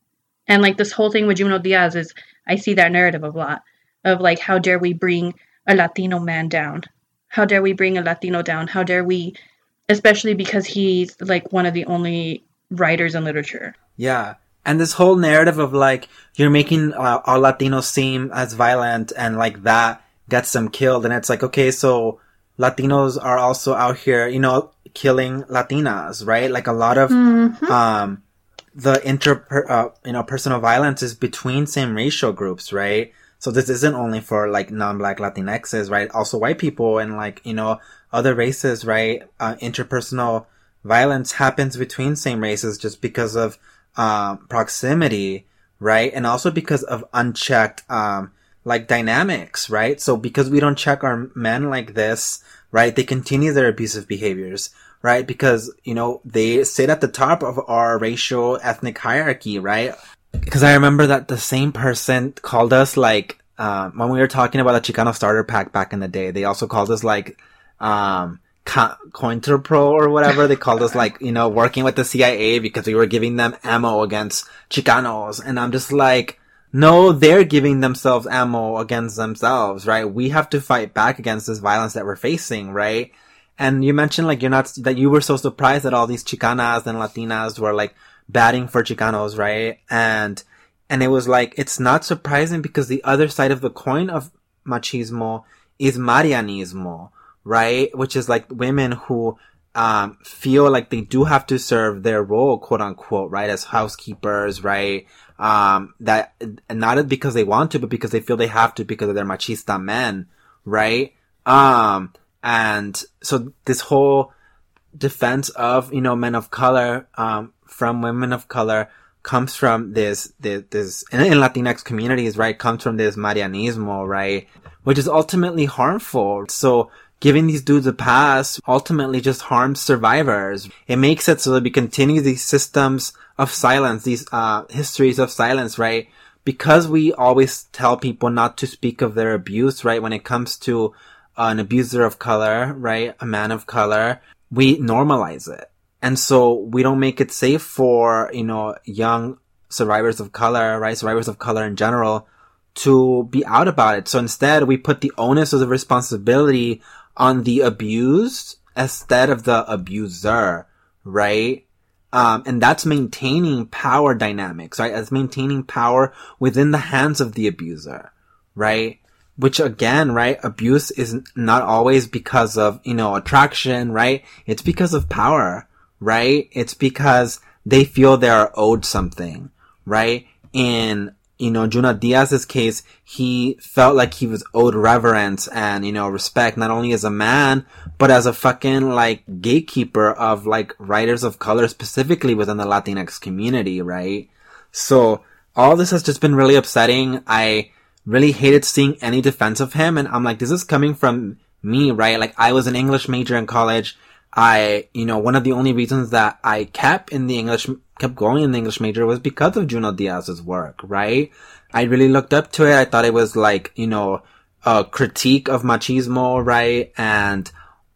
And like this whole thing with Junot Diaz is, I see that narrative a lot of like, how dare we bring a Latino man down? How dare we bring a Latino down? How dare we, especially because he's like one of the only writers in literature. Yeah. And this whole narrative of like, you're making uh, all Latinos seem as violent and like that gets them killed. And it's like, okay, so Latinos are also out here, you know, killing Latinas, right? Like a lot of, mm-hmm. um, the inter, uh, you know, personal violence is between same racial groups, right? So this isn't only for like non-black Latinxes, right? Also white people and like, you know, other races, right? Uh, interpersonal violence happens between same races just because of, um, proximity, right? And also because of unchecked, um, like dynamics, right? So because we don't check our men like this, right? They continue their abusive behaviors, right? Because, you know, they sit at the top of our racial ethnic hierarchy, right? Because I remember that the same person called us like, um, when we were talking about the Chicano starter pack back in the day, they also called us like, um, Cointerpro or whatever. They called us like, you know, working with the C I A because we were giving them ammo against Chicanos. And I'm just like, no, they're giving themselves ammo against themselves, right? We have to fight back against this violence that we're facing, right? And you mentioned like you're not, that you were so surprised that all these Chicanas and Latinas were like batting for Chicanos, right? And, and it was like, it's not surprising because the other side of the coin of machismo is Marianismo, right? Which is like women who, um, feel like they do have to serve their role, quote unquote, right? As housekeepers, right? Um, that, not because they want to, but because they feel they have to because of their machista men, right? Um, and so this whole defense of, you know, men of color, um, from women of color comes from this, this, this, in, in Latinx communities, right? Comes from this Marianismo, right? Which is ultimately harmful. So, giving these dudes a pass ultimately just harms survivors. It makes it so that we continue these systems of silence, these uh histories of silence, right? Because we always tell people not to speak of their abuse, right? When it comes to uh, an abuser of color, right? A man of color, we normalize it. And so we don't make it safe for, you know, young survivors of color, right? Survivors of color in general to be out about it. So instead we put the onus of the responsibility on the abused instead of the abuser, right? Um, and that's maintaining power dynamics, right? That's maintaining power within the hands of the abuser, right? Which again, right? Abuse is not always because of, you know, attraction, right? It's because of power, right? It's because they feel they are owed something, right? In, you know, Junot Diaz's case, he felt like he was owed reverence and, you know, respect, not only as a man, but as a fucking, like, gatekeeper of, like, writers of color, specifically within the Latinx community, right? So, all this has just been really upsetting. I really hated seeing any defense of him, and I'm like, this is coming from me, right? Like, I was an English major in college. I, you know, one of the only reasons that I kept in the English, kept going in the English major was because of Junot Diaz's work, right? I really looked up to it. I thought it was like, you know, a critique of machismo, right? And,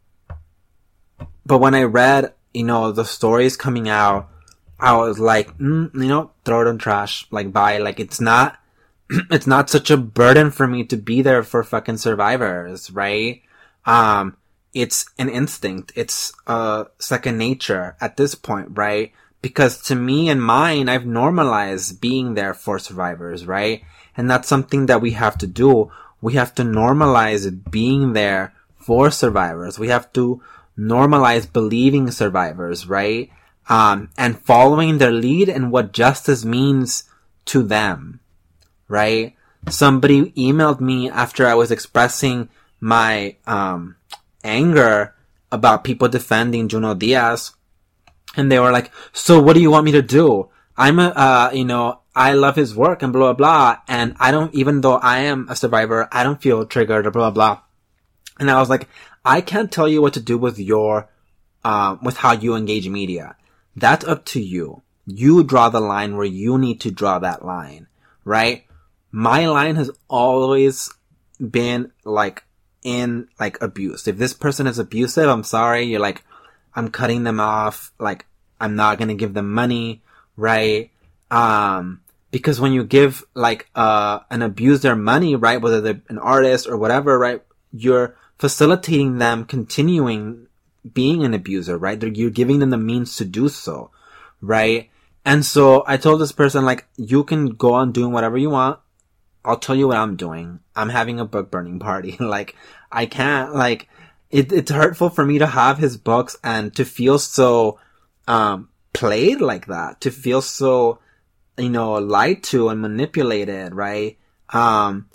but when I read, you know, the stories coming out, I was like, mm, you know, throw it in trash, like, bye. Like, it's not, it's not such a burden for me to be there for fucking survivors, right? Um, it's an instinct. It's, uh, second nature at this point, right? Because to me and mine, I've normalized being there for survivors, right? And that's something that we have to do. We have to normalize being there for survivors. We have to normalize believing survivors, right? Um, and following their lead and what justice means to them, right? Somebody emailed me after I was expressing my, um, anger about people defending Junot Diaz. And they were like, so what do you want me to do? I'm a, uh, you know, I love his work and blah, blah, blah. And I don't, even though I am a survivor, I don't feel triggered or blah, blah, blah. And I was like, I can't tell you what to do with your, um, uh, with how you engage media. That's up to you. You draw the line where you need to draw that line, right? My line has always been like in like abuse. If this person is abusive, I'm sorry. You're like, I'm cutting them off. Like, I'm not going to give them money, right? Um, because when you give like, uh, an abuser money, right? Whether they're an artist or whatever, right? You're facilitating them continuing being an abuser, right? They're, you're giving them the means to do so, right? And so I told this person, like, you can go on doing whatever you want. I'll tell you what I'm doing. I'm having a book burning party. Like, I can't, like, it, it's hurtful for me to have his books and to feel so, um, played like that, to feel so, you know, lied to and manipulated, right? Um,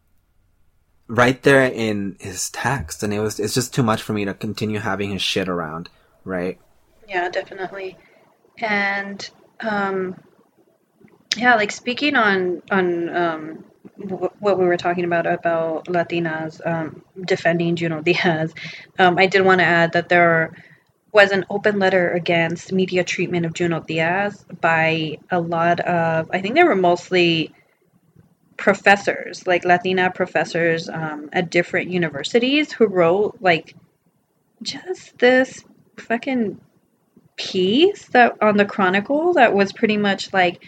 right there in his text. And it was, it's just too much for me to continue having his shit around, right? Yeah, definitely. And, um, yeah, like speaking on, on, um, w- what we were talking about, about Latinas, um, defending Junot Diaz, um, I did want to add that there was an open letter against media treatment of Junot Diaz by a lot of, I think they were mostly professors, like Latina professors, um, at different universities who wrote like just this fucking piece that on the Chronicle that was pretty much like,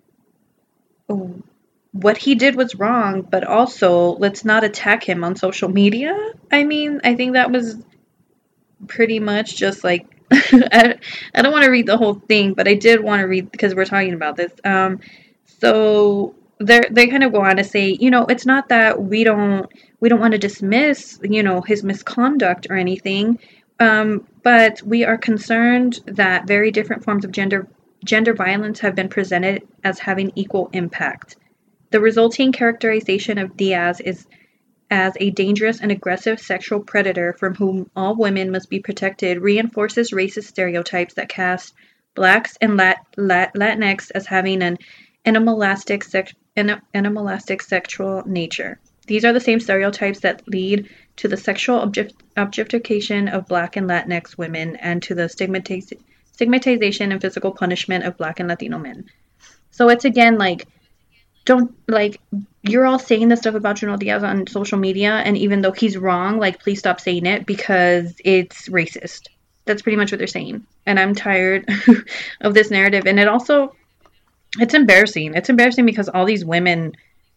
oh, what he did was wrong, but also let's not attack him on social media. I mean, I think that was pretty much just like, I, I don't want to read the whole thing, but I did want to read because we're talking about this. Um, so they they kind of go on to say, you know, it's not that we don't we don't want to dismiss, you know, his misconduct or anything, um, but we are concerned that very different forms of gender gender violence have been presented as having equal impact. The resulting characterization of Diaz is as a dangerous and aggressive sexual predator from whom all women must be protected reinforces racist stereotypes that cast blacks and Lat- Lat- Latinx as having an animalistic, sex- animalistic sexual nature. These are the same stereotypes that lead to the sexual object- objectification of black and Latinx women and to the stigmatiz- stigmatization and physical punishment of black and Latino men. So it's again like, don't, like, you're all saying this stuff about Junot Diaz on social media, and even though he's wrong, like, please stop saying it because it's racist. That's pretty much what they're saying. And I'm tired of this narrative. And it also, it's embarrassing. It's embarrassing because all these women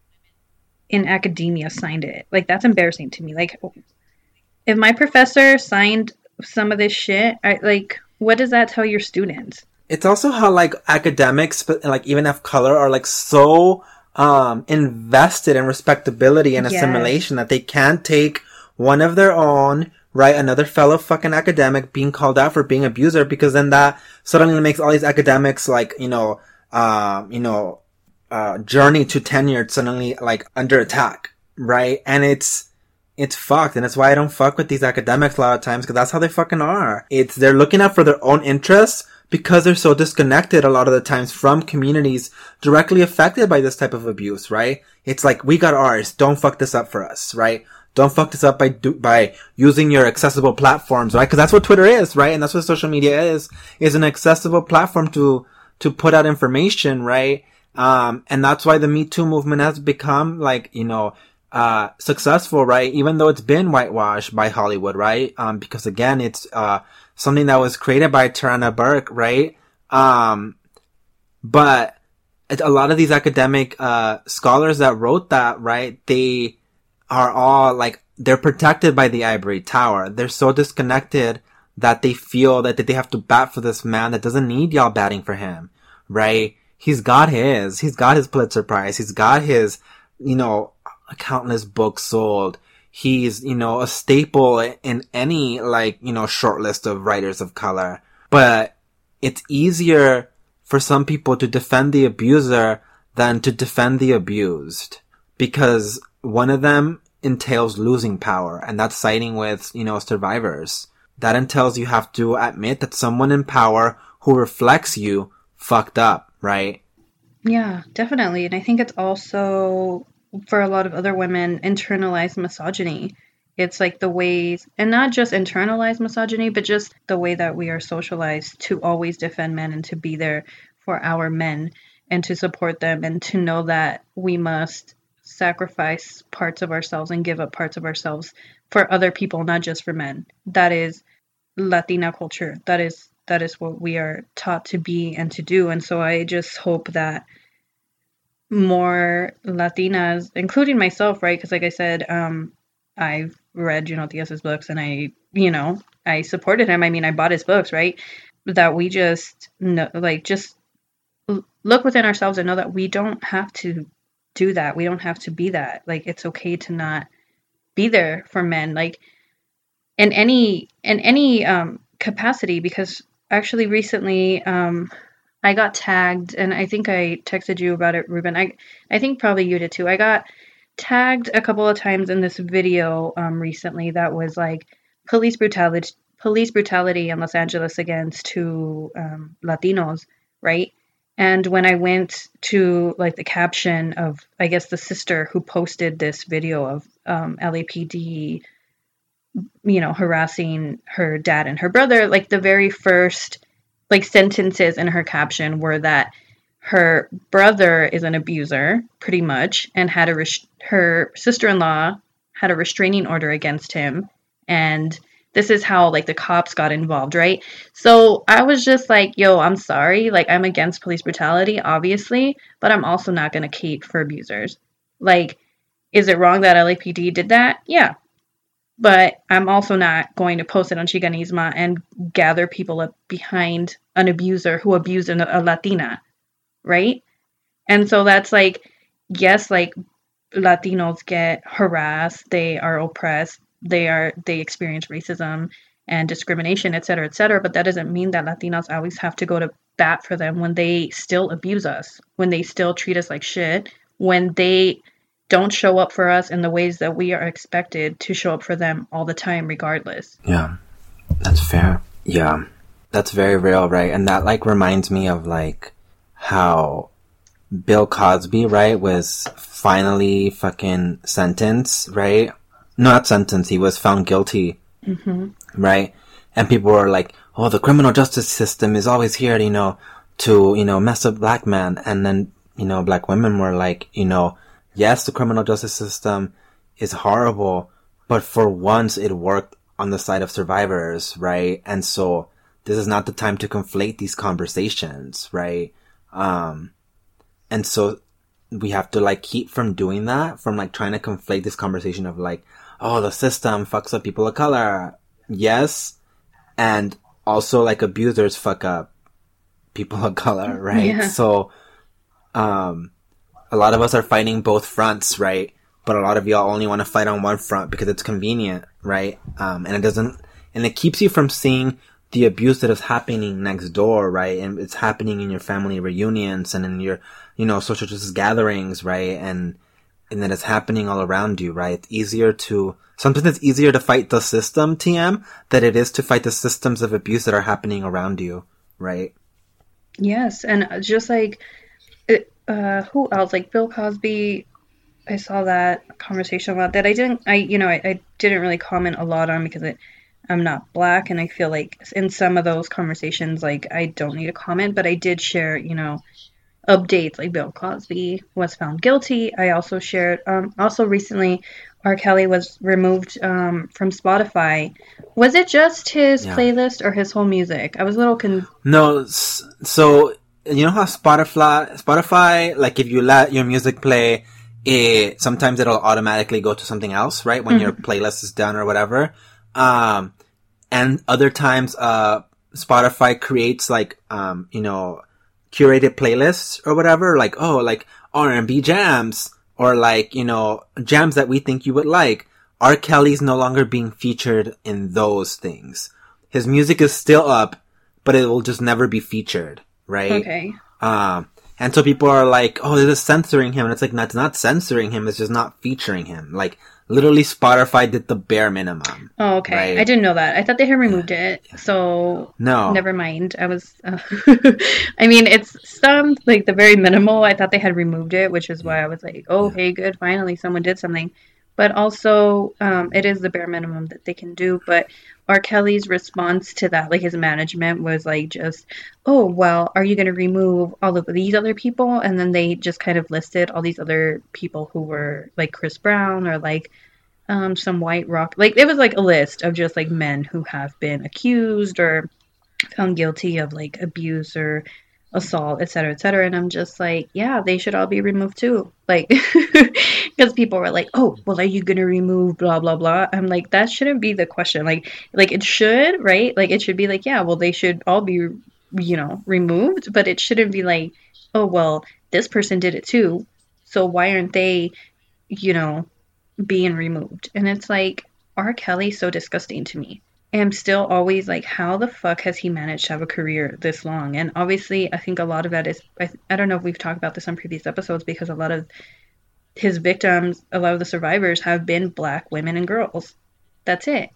in academia signed it. Like, that's embarrassing to me. Like, if my professor signed some of this shit, I, like, what does that tell your students? It's also how, like, academics, like, even of color, are, like, so um invested in respectability and Yes. assimilation that they can't take one of their own, right, another fellow fucking academic being called out for being abuser, because then that suddenly makes all these academics, like, you know, uh, you know, uh, journey to tenure suddenly, like, under attack, right? And it's, it's fucked, and that's why I don't fuck with these academics a lot of times, because that's how they fucking are. It's, they're looking out for their own interests, because they're so disconnected a lot of the times from communities directly affected by this type of abuse, right? It's like, we got ours, don't fuck this up for us, right? Don't fuck this up by do, by using your accessible platforms, right? Because that's what Twitter is, right? And that's what social media is, is an accessible platform to, to put out information, right? Um, and that's why the Me Too movement has become, like, you know, uh, successful, right? Even though it's been whitewashed by Hollywood, right? Um, because again, it's, uh, something that was created by Tarana Burke, right? Um, but a lot of these academic, uh, scholars that wrote that, right? They are all, like, they're protected by the ivory tower. They're so disconnected that they feel that they have to bat for this man that doesn't need y'all batting for him, right? He's got his, he's got his Pulitzer Prize. He's got his, you know, countless books sold. He's, you know, a staple in any, like, you know, short list of writers of color. But it's easier for some people to defend the abuser than to defend the abused. Because one of them entails losing power, and that's siding with, you know, survivors. That entails you have to admit that someone in power who reflects you fucked up, right? Yeah, definitely. And I think it's also, for a lot of other women, internalized misogyny. It's like the ways, and not just internalized misogyny, but just the way that we are socialized to always defend men and to be there for for our men and to support them and to know that we must sacrifice parts of ourselves and give up parts of ourselves for other people, not just for men. That is Latina culture. That is that is what we are taught to be and to do. And so I just hope that more Latinas, including myself, right? Because like I said, um, I've read Junot Diaz's books and I, you know, I supported him. I mean, I bought his books, right? That we just know, like, just look within ourselves and know that we don't have to do that. We don't have to be that. Like, it's okay to not be there for men, like, in any in any um, capacity. Because actually, recently, um, I got tagged, and I think I texted you about it, Ruben. I I think probably you did too. I got tagged a couple of times in this video um, recently that was like police brutality, police brutality in Los Angeles against two um, Latinos, right? And when I went to like the caption of, I guess, the sister who posted this video of um, L A P D, you know, harassing her dad and her brother, like the very first like sentences in her caption were that her brother is an abuser, pretty much, and had a res- her sister-in-law had a restraining order against him, and this is how like the cops got involved, right? So I was just like, yo, I'm sorry, like I'm against police brutality, obviously, but I'm also not going to cape for abusers. Like, is it wrong that L A P D did that? Yeah. But I'm also not going to post it on Chiganisma and gather people up behind an abuser who abused a, a Latina, right? And so that's like, yes, like Latinos get harassed, they are oppressed, they are they experience racism and discrimination, et cetera, et cetera. But that doesn't mean that Latinos always have to go to bat for them when they still abuse us, when they still treat us like shit, when they don't show up for us in the ways that we are expected to show up for them all the time, regardless. Yeah, that's fair. Yeah, that's very real, right? And that like reminds me of like how Bill Cosby, right, was finally fucking sentenced, right? Not sentenced, he was found guilty, mm-hmm. right? And people were like, oh, the criminal justice system is always here, you know, to, you know, mess up black men. And then, you know, black women were like, you know, yes, the criminal justice system is horrible, but for once it worked on the side of survivors, right? And so this is not the time to conflate these conversations, right? Um, and so we have to like keep from doing that, from like trying to conflate this conversation of like, oh, the system fucks up people of color. Yes. And also like abusers fuck up people of color, right? Yeah. So, um, a lot of us are fighting both fronts, right? But a lot of y'all only want to fight on one front because it's convenient, right? Um, and it doesn't, and it keeps you from seeing the abuse that is happening next door, right? And it's happening in your family reunions and in your, you know, social justice gatherings, right? And, and that it's happening all around you, right? It's easier to, sometimes it's easier to fight the system, T M, than it is to fight the systems of abuse that are happening around you, right? Yes. And just like, it, uh, who else? Like Bill Cosby, I saw that conversation about that. I didn't, I, you know, I, I didn't really comment a lot on because it, I'm not black, and I feel like in some of those conversations, like, I don't need to comment, but I did share, you know, updates, like Bill Cosby was found guilty. I also shared, um, also recently, R. Kelly was removed um, from Spotify. Was it just his Yeah. playlist or his whole music? I was a little con- No, s- so, you know how Spotify, Spotify, like if you let your music play, it, sometimes it'll automatically go to something else, right? When your playlist is done or whatever. Um, and other times, uh, Spotify creates like, um, you know, curated playlists or whatever, like, oh, like R and B jams, or like, you know, jams that we think you would like. R. Kelly's no longer being featured in those things. His music is still up, but it will just never be featured, right? Okay. Um, and so people are like, oh, this is censoring him. And it's like, no, it's not censoring him. It's just not featuring him. Like, literally Spotify did the bare minimum. Oh, okay. Right? I didn't know that. I thought they had removed it. So, No. never mind. I was, uh, I mean, it's some, like, the very minimal. I thought they had removed it, which is why I was like, oh, hey, good. Finally, someone did something. But also, um, it is the bare minimum that they can do. But R. Kelly's response to that, like his management was like just, oh, well, are you going to remove all of these other people? And then they just kind of listed all these other people who were like Chris Brown or like um, some white rock. Like it was like a list of just like men who have been accused or found guilty of like abuse or assault, et cetera, et cetera. And I'm just like, yeah, they should all be removed too. Like, because people were like, oh, well, are you going to remove blah, blah, blah? I'm like, that shouldn't be the question. Like, like it should, right? Like, it should be like, yeah, well, they should all be, you know, removed, but it shouldn't be like, oh, well, this person did it too. So why aren't they, you know, being removed? And it's like, R. Kelly's so disgusting to me. I'm still always like, how the fuck has he managed to have a career this long? And obviously, I think a lot of that is, I, I don't know if we've talked about this on previous episodes, because a lot of his victims, a lot of the survivors have been Black women and girls. That's it.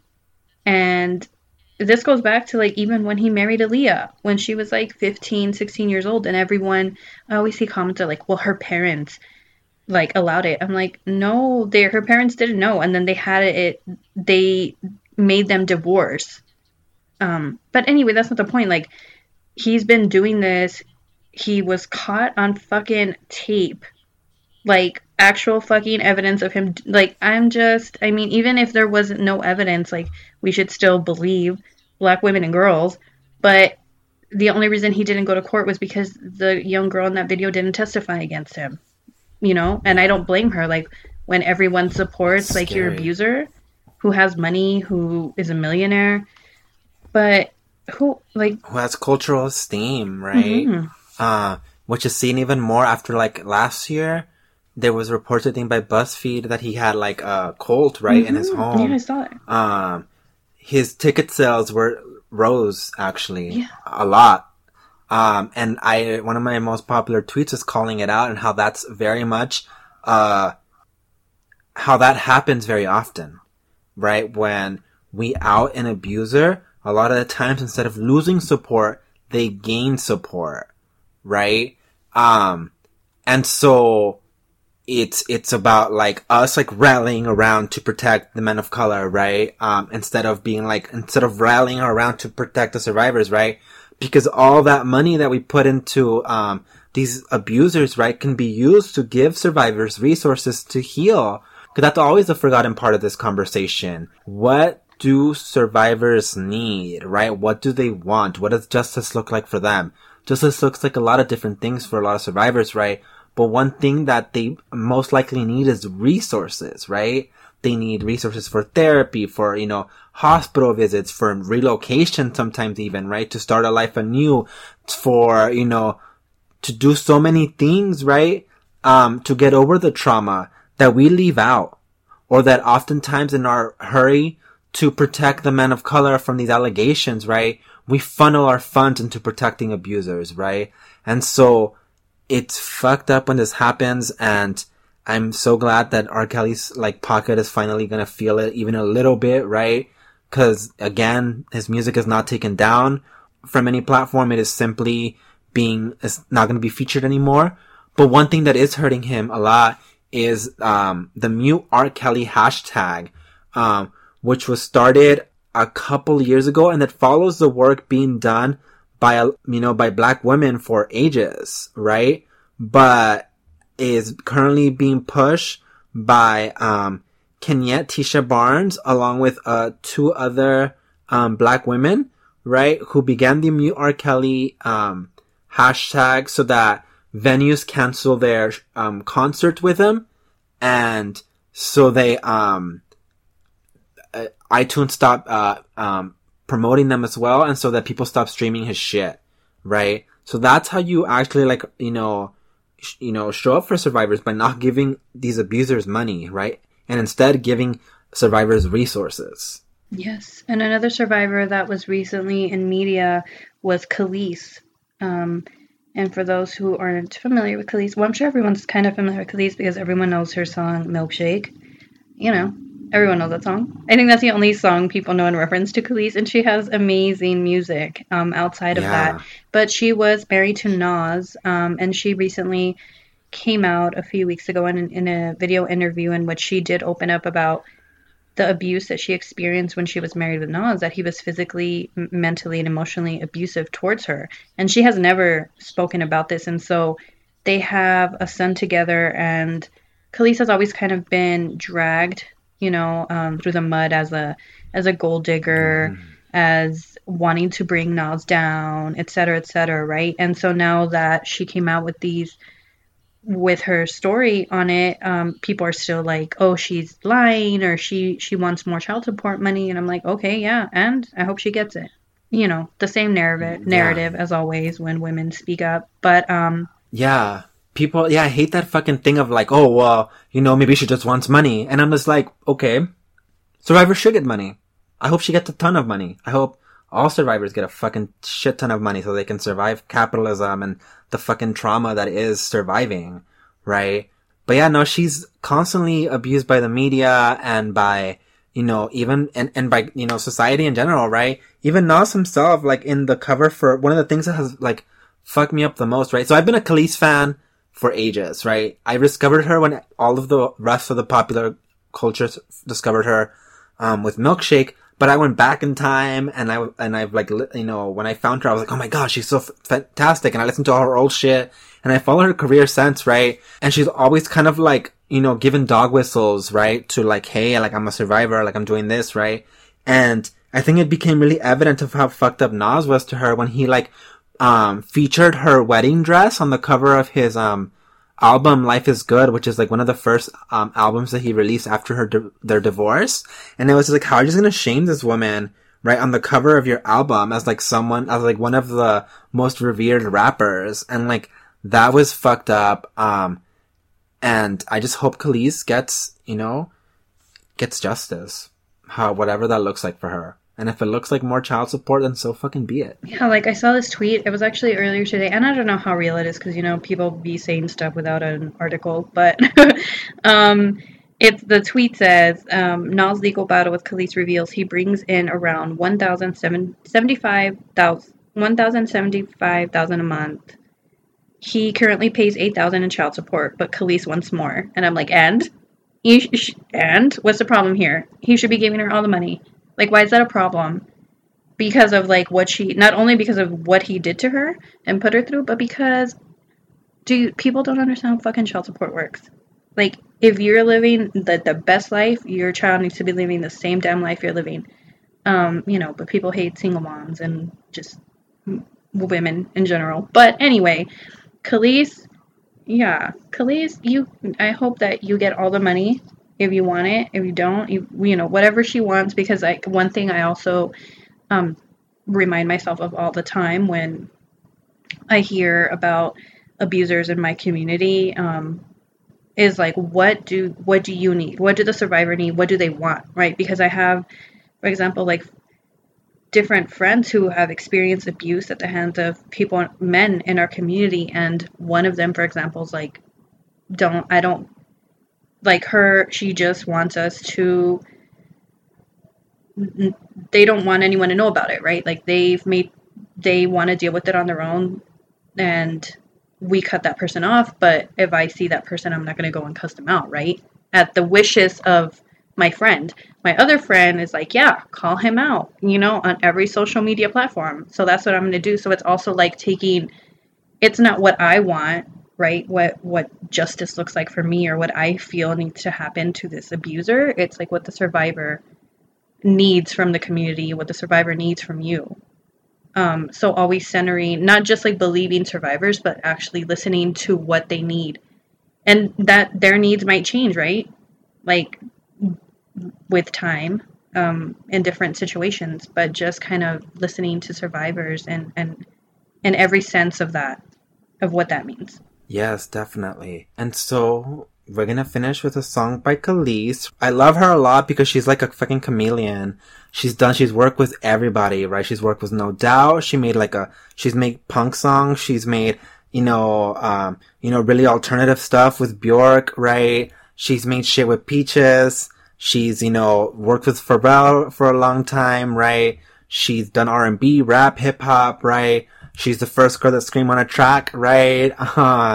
And this goes back to like even when he married Aaliyah, when she was like fifteen, sixteen years old, and everyone, I always see comments are like, well, her parents like allowed it. I'm like, no, they her parents didn't know. And then they had it, they made them divorce. Um, but anyway, that's not the point. Like, he's been doing this. He was caught on fucking tape. Like, actual fucking evidence of him. Like, I'm just, I mean, even if there wasn't no evidence, like, we should still believe Black women and girls. But the only reason he didn't go to court was because the young girl in that video didn't testify against him. You know? And I don't blame her. Like, when everyone supports, like, your abuser, who has money, who is a millionaire, but who, like... Who has cultural esteem, right? Mm-hmm. Uh, which is seen even more after, like, last year. There was reports, I think, by BuzzFeed that he had, like, a cult, right, mm-hmm. in his home. Yeah, I saw it. Um, his ticket sales were rose, actually, yeah. a lot. Um, and I, one of my most popular tweets was calling it out and how that's very much, uh, how that happens very often. Right? When we out an abuser, a lot of the times instead of losing support, they gain support. Right? Um, and so it's, it's about like us like rallying around to protect the men of color, right? Um, instead of being like, instead of rallying around to protect the survivors, right? Because all that money that we put into, um, these abusers, right, can be used to give survivors resources to heal. Because that's always a forgotten part of this conversation. What do survivors need, right? What do they want? What does justice look like for them? Justice looks like a lot of different things for a lot of survivors, right? But one thing that they most likely need is resources, right? They need resources for therapy, for, you know, hospital visits, for relocation sometimes even, right? To start a life anew, for, you know, to do so many things, right? Um, to get over the trauma that we leave out, or that oftentimes in our hurry to protect the men of color from these allegations, right, we funnel our funds into protecting abusers, right? And so it's fucked up when this happens, and I'm so glad that R. Kelly's like pocket is finally gonna feel it even a little bit, right? Cause again, his music is not taken down from any platform. It is simply being, it's not gonna be featured anymore. But one thing that is hurting him a lot is um the Mute R. Kelly hashtag, um, which was started a couple years ago, and that follows the work being done by, you know, by Black women for ages, right? But is currently being pushed by um Kenyette Tisha Barnes, along with uh two other um Black women, right, who began the Mute R. Kelly um hashtag so that venues cancel their um concert with him, and so they um uh, iTunes stop uh um promoting them as well, and so that people stop streaming his shit, right? So that's how you actually, like, you know sh- you know show up for survivors, by not giving these abusers money, right, and instead giving survivors resources. Yes. And another survivor that was recently in media was Khalees. Um And for those who aren't familiar with Khalees, well, I'm sure everyone's kind of familiar with Khalees because everyone knows her song Milkshake. You know, everyone knows that song. I think that's the only song people know in reference to Khalees, and she has amazing music um, outside of Yeah. that. But she was married to Nas, um, and she recently came out a few weeks ago in, in a video interview in which she did open up about the abuse that she experienced when she was married with Nas, that he was physically, m- mentally, and emotionally abusive towards her. And she has never spoken about this. And so they have a son together, and Khalees has always kind of been dragged, you know, um, through the mud as a as a gold digger, mm. as wanting to bring Nas down, et cetera, et cetera, right? And so now that she came out with these with her story on it, um, people are still like, oh, she's lying, or she, she wants more child support money. And I'm like, okay, yeah, and I hope she gets it. You know, the same narrative, yeah. narrative as always when women speak up. But, um... yeah, people, yeah, I hate that fucking thing of like, oh, well, you know, maybe she just wants money. And I'm just like, okay, survivors should get money. I hope she gets a ton of money. I hope all survivors get a fucking shit ton of money so they can survive capitalism and the fucking trauma that is surviving, right? But yeah, no, she's constantly abused by the media and by, you know, even, and, and by, you know, society in general, right? Even Nas himself, like, in the cover for, one of the things that has, like, fucked me up the most, right? So I've been a Khalees fan for ages, right? I discovered her when all of the rest of the popular culture discovered her, um, with Milkshake. But I went back in time, and I, and I've like, you know, when I found her, I was like, oh my gosh, she's so f- fantastic. And I listened to all her old shit, and I followed her career since, right? And she's always kind of like, you know, given dog whistles, right? To like, hey, like, I'm a survivor, like, I'm doing this, right? And I think it became really evident of how fucked up Nas was to her when he like, um, featured her wedding dress on the cover of his, um, album Life is Good, which is like one of the first um albums that he released after her di- their divorce. And it was just like, how are you just gonna shame this woman right on the cover of your album as like someone, as like one of the most revered rappers? And like, that was fucked up. Um and I just hope Khalees gets, you know, gets justice, how whatever that looks like for her. And if it looks like more child support, then so fucking be it. Yeah, like I saw this tweet. It was actually earlier today, and I don't know how real it is because, you know, people be saying stuff without an article. But um, it's the tweet says, um, Nas' legal battle with Khalees reveals he brings in around one thousand seventy-five thousand a month. He currently pays eight thousand dollars in child support, but Khalees wants more. And I'm like, and? You sh- and? What's the problem here? He should be giving her all the money. Like, why is that a problem? Because of, like, what she... Not only because of what he did to her and put her through, but because... Dude, people don't understand how fucking child support works. Like, if you're living the, the best life, your child needs to be living the same damn life you're living. Um, you know, but people hate single moms and just women in general. But anyway, Khalees... Yeah, Khalees, you... I hope that you get all the money... If you want it, if you don't, you, you know, whatever she wants, because like one thing I also um, remind myself of all the time when I hear about abusers in my community um, is like, what do, what do you need? What do the survivor need? What do they want? Right? Because I have, for example, like different friends who have experienced abuse at the hands of people, men in our community. And one of them, for example, is like, don't, I don't, like her, she just wants us to, they don't want anyone to know about it, right? Like they've made, they want to deal with it on their own and we cut that person off. But if I see that person, I'm not going to go and cuss them out, right? At the wishes of my friend. My other friend is like, yeah, call him out, you know, on every social media platform. So that's what I'm going to do. So it's also like taking, it's not what I want, right? What what justice looks like for me or what I feel needs to happen to this abuser. It's like what the survivor needs from the community, what the survivor needs from you. Um, so always centering, not just like believing survivors, but actually listening to what they need. And that their needs might change, right? Like with time, um, in different situations, but just kind of listening to survivors and, and, and every sense of that, of what that means. Yes, definitely. And so we're gonna finish with a song by Khalees. I love her a lot because she's like a fucking chameleon. She's done, she's worked with everybody, right? She's worked with No Doubt. She made like a, she's made punk songs. She's made, you know, um, you know, really alternative stuff with Bjork, right? She's made shit with Peaches. She's, you know, worked with Pharrell for a long time, right? She's done R and B, rap, hip hop, right? She's the first girl that screamed on a track, right? Uh,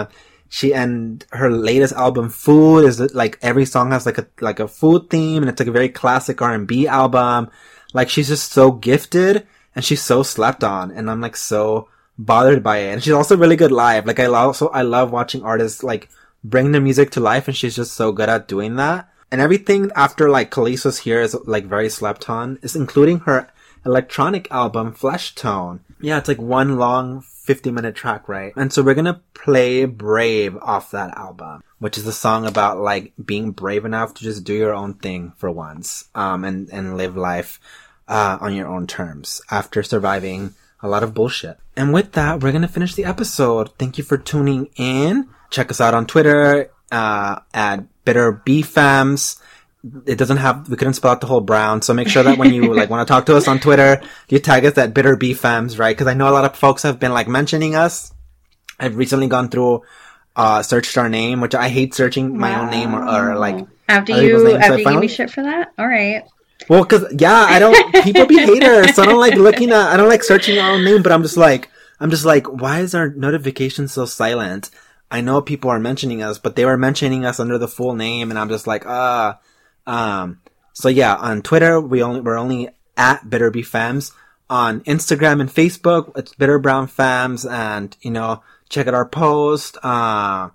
She and her latest album, Food, is like every song has like a like a food theme, and it's like a very classic R and B album. Like she's just so gifted, and she's so slept on, and I'm like so bothered by it. And she's also really good live. Like I also I love watching artists like bring their music to life, and she's just so good at doing that. And everything after like Khalees here is like very slept on, is including her electronic album Flesh Tone. Yeah, it's like one long fifty minute track, right? And so we're gonna play Brave off that album, which is a song about like being brave enough to just do your own thing for once, um, and, and live life, uh, on your own terms after surviving a lot of bullshit. And with that, we're gonna finish the episode. Thank you for tuning in. Check us out on Twitter, uh, at Bitter B Fams. It doesn't have, we couldn't spell out the whole brown, so make sure that when you like want to talk to us on Twitter, you tag us at Bitter B Fams, right? Because I know a lot of folks have been like mentioning us. I've recently gone through, uh, searched our name, which I hate searching my Wow. own name or, or like After other you, people's names. So after I you finally- give me shit for that? All right. Well, cause, yeah, I don't, people be haters, so I don't like looking at, I don't like searching our own name, but I'm just like, I'm just like, why is our notification so silent? I know people are mentioning us, but they were mentioning us under the full name, and I'm just like, ah, uh, um, so yeah, on Twitter, we only, we're only at Bitter B Fams. On Instagram and Facebook, it's Bitter Brown Fams, and, you know, check out our post, uh,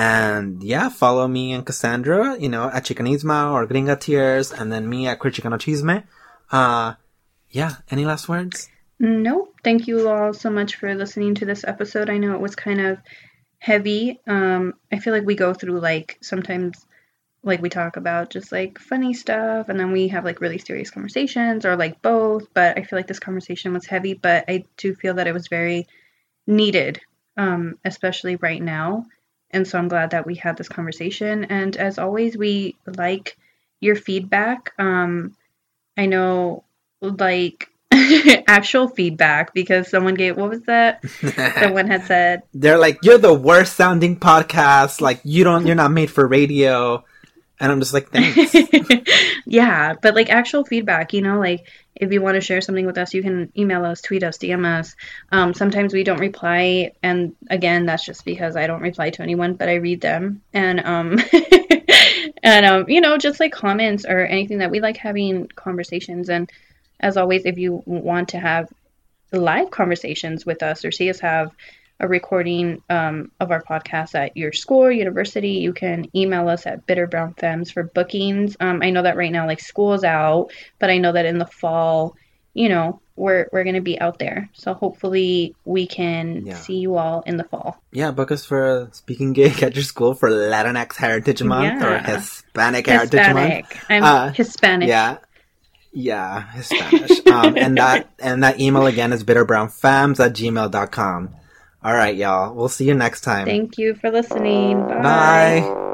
and yeah, follow me and Cassandra, you know, at Chicanisma or Gringa Tears, and then me at Chicano Chisme. Uh, yeah, any last words? Nope. Thank you all so much for listening to this episode. I know it was kind of heavy. Um, I feel like we go through like sometimes like we talk about just like funny stuff, and then we have like really serious conversations, or like both. But I feel like this conversation was heavy, but I do feel that it was very needed, um, especially right now. And so I'm glad that we had this conversation. And as always, we like your feedback. Um, I know like actual feedback, because someone gave, what was that? Someone had said, They're like, you're the worst sounding podcast. Like, you don't, you're not made for radio. And I'm just like, thanks. yeah, but like actual feedback, you know, like if you want to share something with us, you can email us, tweet us, D M us. Um, sometimes we don't reply. And again, that's just because I don't reply to anyone, but I read them. And, um, and, um, you know, just like comments or anything, that we like having conversations. And as always, if you want to have live conversations with us or see us have a recording um, of our podcast at your school or university, you can email us at bitterbrownfems for bookings. Um, I know that right now, like, school's out, but I know that in the fall, you know, we're we're going to be out there. So hopefully we can Yeah. see you all in the fall. Yeah, book us for a speaking gig at your school for Latinx Heritage Month or Yeah. Hispanic Heritage Month. Hispanic. I'm Uh, Hispanic. Yeah. Yeah, Hispanic. um, and that and that email again is bitterbrownfams at gmail dot com. All right, y'all. We'll see you next time. Thank you for listening. Bye. Bye.